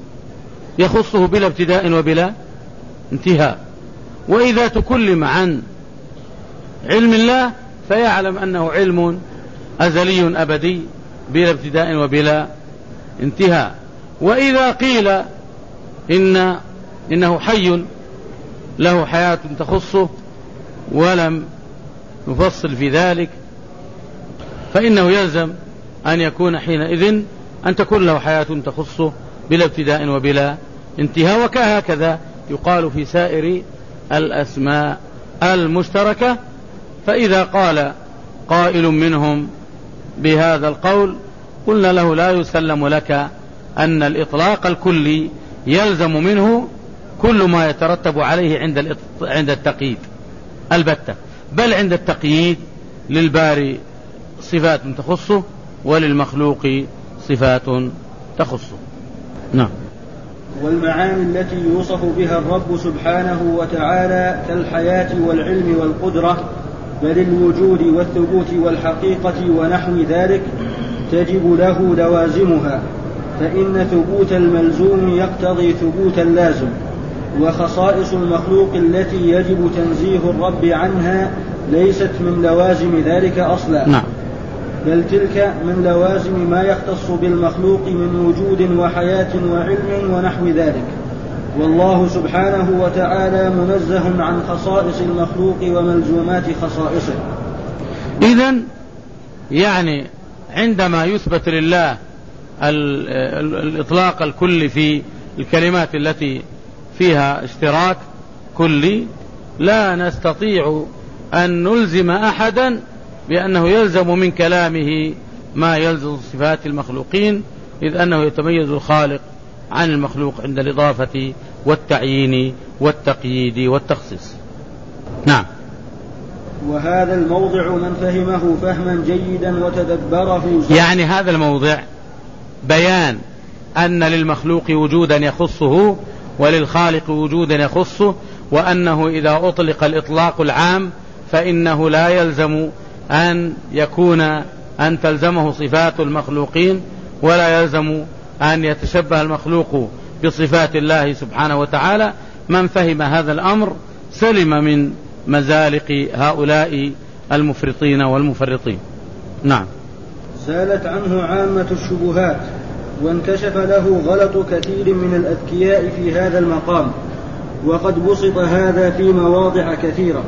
يخصه بلا ابتداء وبلا انتهاء، وإذا تكلم عن علم الله فيعلم أنه علم أزلي أبدي بلا ابتداء وبلا انتهاء. وإذا قيل إن إنه حي له حياة تخصه ولم نفصل في ذلك فإنه يلزم أن يكون حينئذ أن تكون له حياة تخصه بلا ابتداء وبلا انتهاء. وكهكذا يقال في سائر الأسماء المشتركة. فإذا قال قائل منهم بهذا القول قلنا له لا يسلم لك أن الإطلاق الكلي يلزم منه كل ما يترتب عليه عند عند التقييد البتة، بل عند التقييد للباري صفات تخصه وللمخلوق صفات تخصه. نعم. والمعاني التي يوصف بها الرب سبحانه وتعالى كالحياة والعلم والقدرة بل الوجود والثبوت والحقيقة ونحو ذلك تجب له لوازمها، فإن ثبوت الملزوم يقتضي ثبوت اللازم، وخصائص المخلوق التي يجب تنزيه الرب عنها ليست من لوازم ذلك أصلا. نعم. بل تلك من لوازم ما يختص بالمخلوق من وجود وحياة وعلم ونحو ذلك. والله سبحانه وتعالى منزه عن خصائص المخلوق وملزومات خصائصه. إذن يعني عندما يثبت لله الإطلاق الكلي في الكلمات التي فيها اشتراك كلي لا نستطيع أن نلزم أحدا بأنه يلزم من كلامه ما يلزم صفات المخلوقين إذ أنه يتميز الخالق عن المخلوق عند الإضافة والتعيين والتقييد والتخصيص. نعم. وهذا الموضع من فهمه فهما جيدا وتدبره زي. يعني هذا الموضع بيان أن للمخلوق وجودا يخصه وللخالق وجودا يخصه، وأنه إذا أطلق الإطلاق العام فإنه لا يلزم أن يكون أن تلزمه صفات المخلوقين، ولا يلزم أن يتشبه المخلوق بصفات الله سبحانه وتعالى. من فهم هذا الأمر سلم من مزالق هؤلاء المفرطين والمفرطين. نعم. زالت عنه عامة الشبهات، وانكشف له غلط كثير من الأذكياء في هذا المقام، وقد بسط هذا في مواضع كثيرة،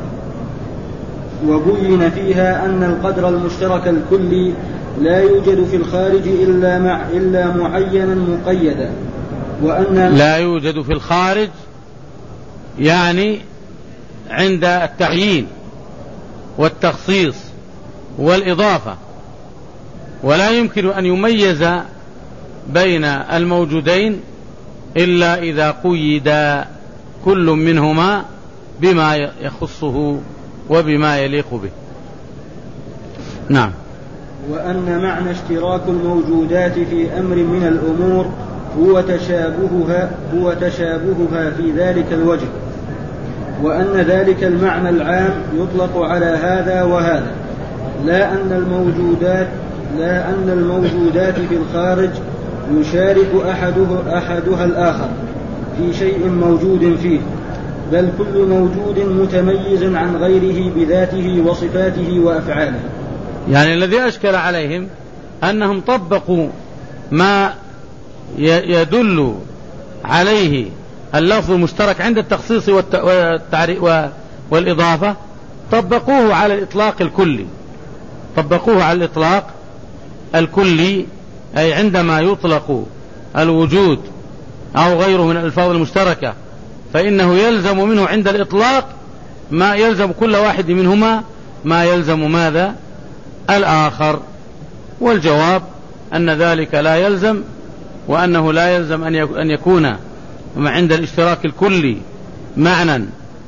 وبين فيها أن القدر المشترك الكلي لا يوجد في الخارج إلا, مع إلا معينا مقيدا، وأن لا يوجد في الخارج يعني عند التعيين والتخصيص والإضافة، ولا يمكن أن يميز بين الموجودين إلا إذا قيد كل منهما بما يخصه وبما يليق به. نعم. وأن معنى اشتراك الموجودات في أمر من الأمور هو تشابهها, هو تشابهها في ذلك الوجه، وأن ذلك المعنى العام يطلق على هذا وهذا، لا أن الموجودات لا أن الموجودات في الخارج يشارك أحده أحدها الآخر في شيء موجود فيه، بل كل موجود متميز عن غيره بذاته وصفاته وأفعاله. يعني الذي أشكل عليهم أنهم طبقوا ما يدل عليه اللفظ المشترك عند التخصيص والإضافة، طبقوه على الإطلاق الكلي طبقوه على الإطلاق الكلي أي عندما يطلق الوجود أو غيره من الألفاظ المشتركة فإنه يلزم منه عند الإطلاق ما يلزم كل واحد منهما ما يلزم ماذا الآخر. والجواب أن ذلك لا يلزم، وأنه لا يلزم أن يكون عند الاشتراك الكلي معنى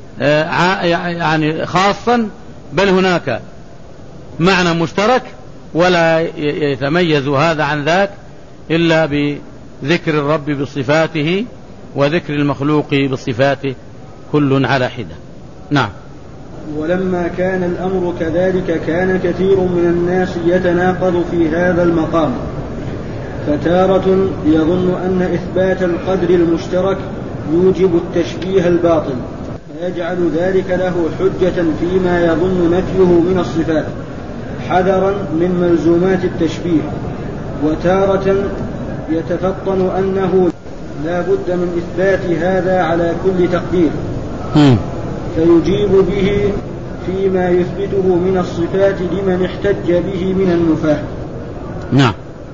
يعني خاصا، بل هناك معنى مشترك ولا يتميز هذا عن ذاك إلا بذكر الرب بصفاته وذكر المخلوق بصفاته كل على حدة. نعم. ولما كان الأمر كذلك كان كثير من الناس يتناقض في هذا المقام، فتارة يظن أن إثبات القدر المشترك يوجب التشبيه الباطل فيجعل ذلك له حجة فيما يظن نفيه من الصفات حذرا من ملزومات التشبيه، وتارة يتفطن أنه لا بد من إثبات هذا على كل تقدير فيجيب به فيما يثبته من الصفات لمن احتج به من النفاة. نعم.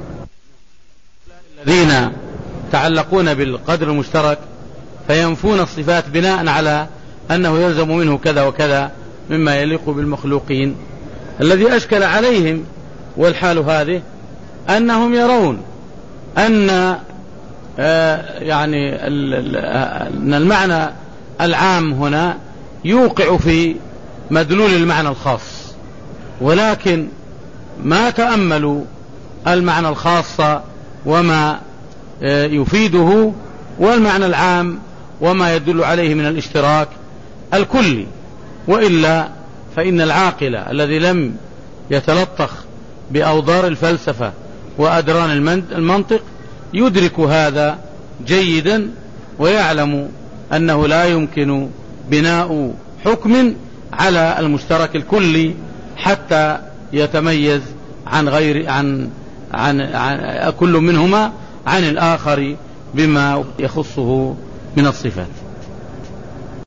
الذين تعلقون بالقدر المشترك فينفون الصفات بناء على أنه يلزم منه كذا وكذا مما يليق بالمخلوقين. الذي أشكل عليهم والحال هذه أنهم يرون أن آه يعني أن المعنى العام هنا يوقع في مدلول المعنى الخاص، ولكن ما تأملوا المعنى الخاص وما آه يفيده والمعنى العام وما يدل عليه من الاشتراك الكلي، وإلا فإن العاقل الذي لم يتلطخ بأوضار الفلسفة وأدران المنطق يدرك هذا جيدا ويعلم أنه لا يمكن بناء حكم على المشترك الكلي حتى يتميز عن غير عن عن, عن كل منهما عن الآخر بما يخصه من الصفات.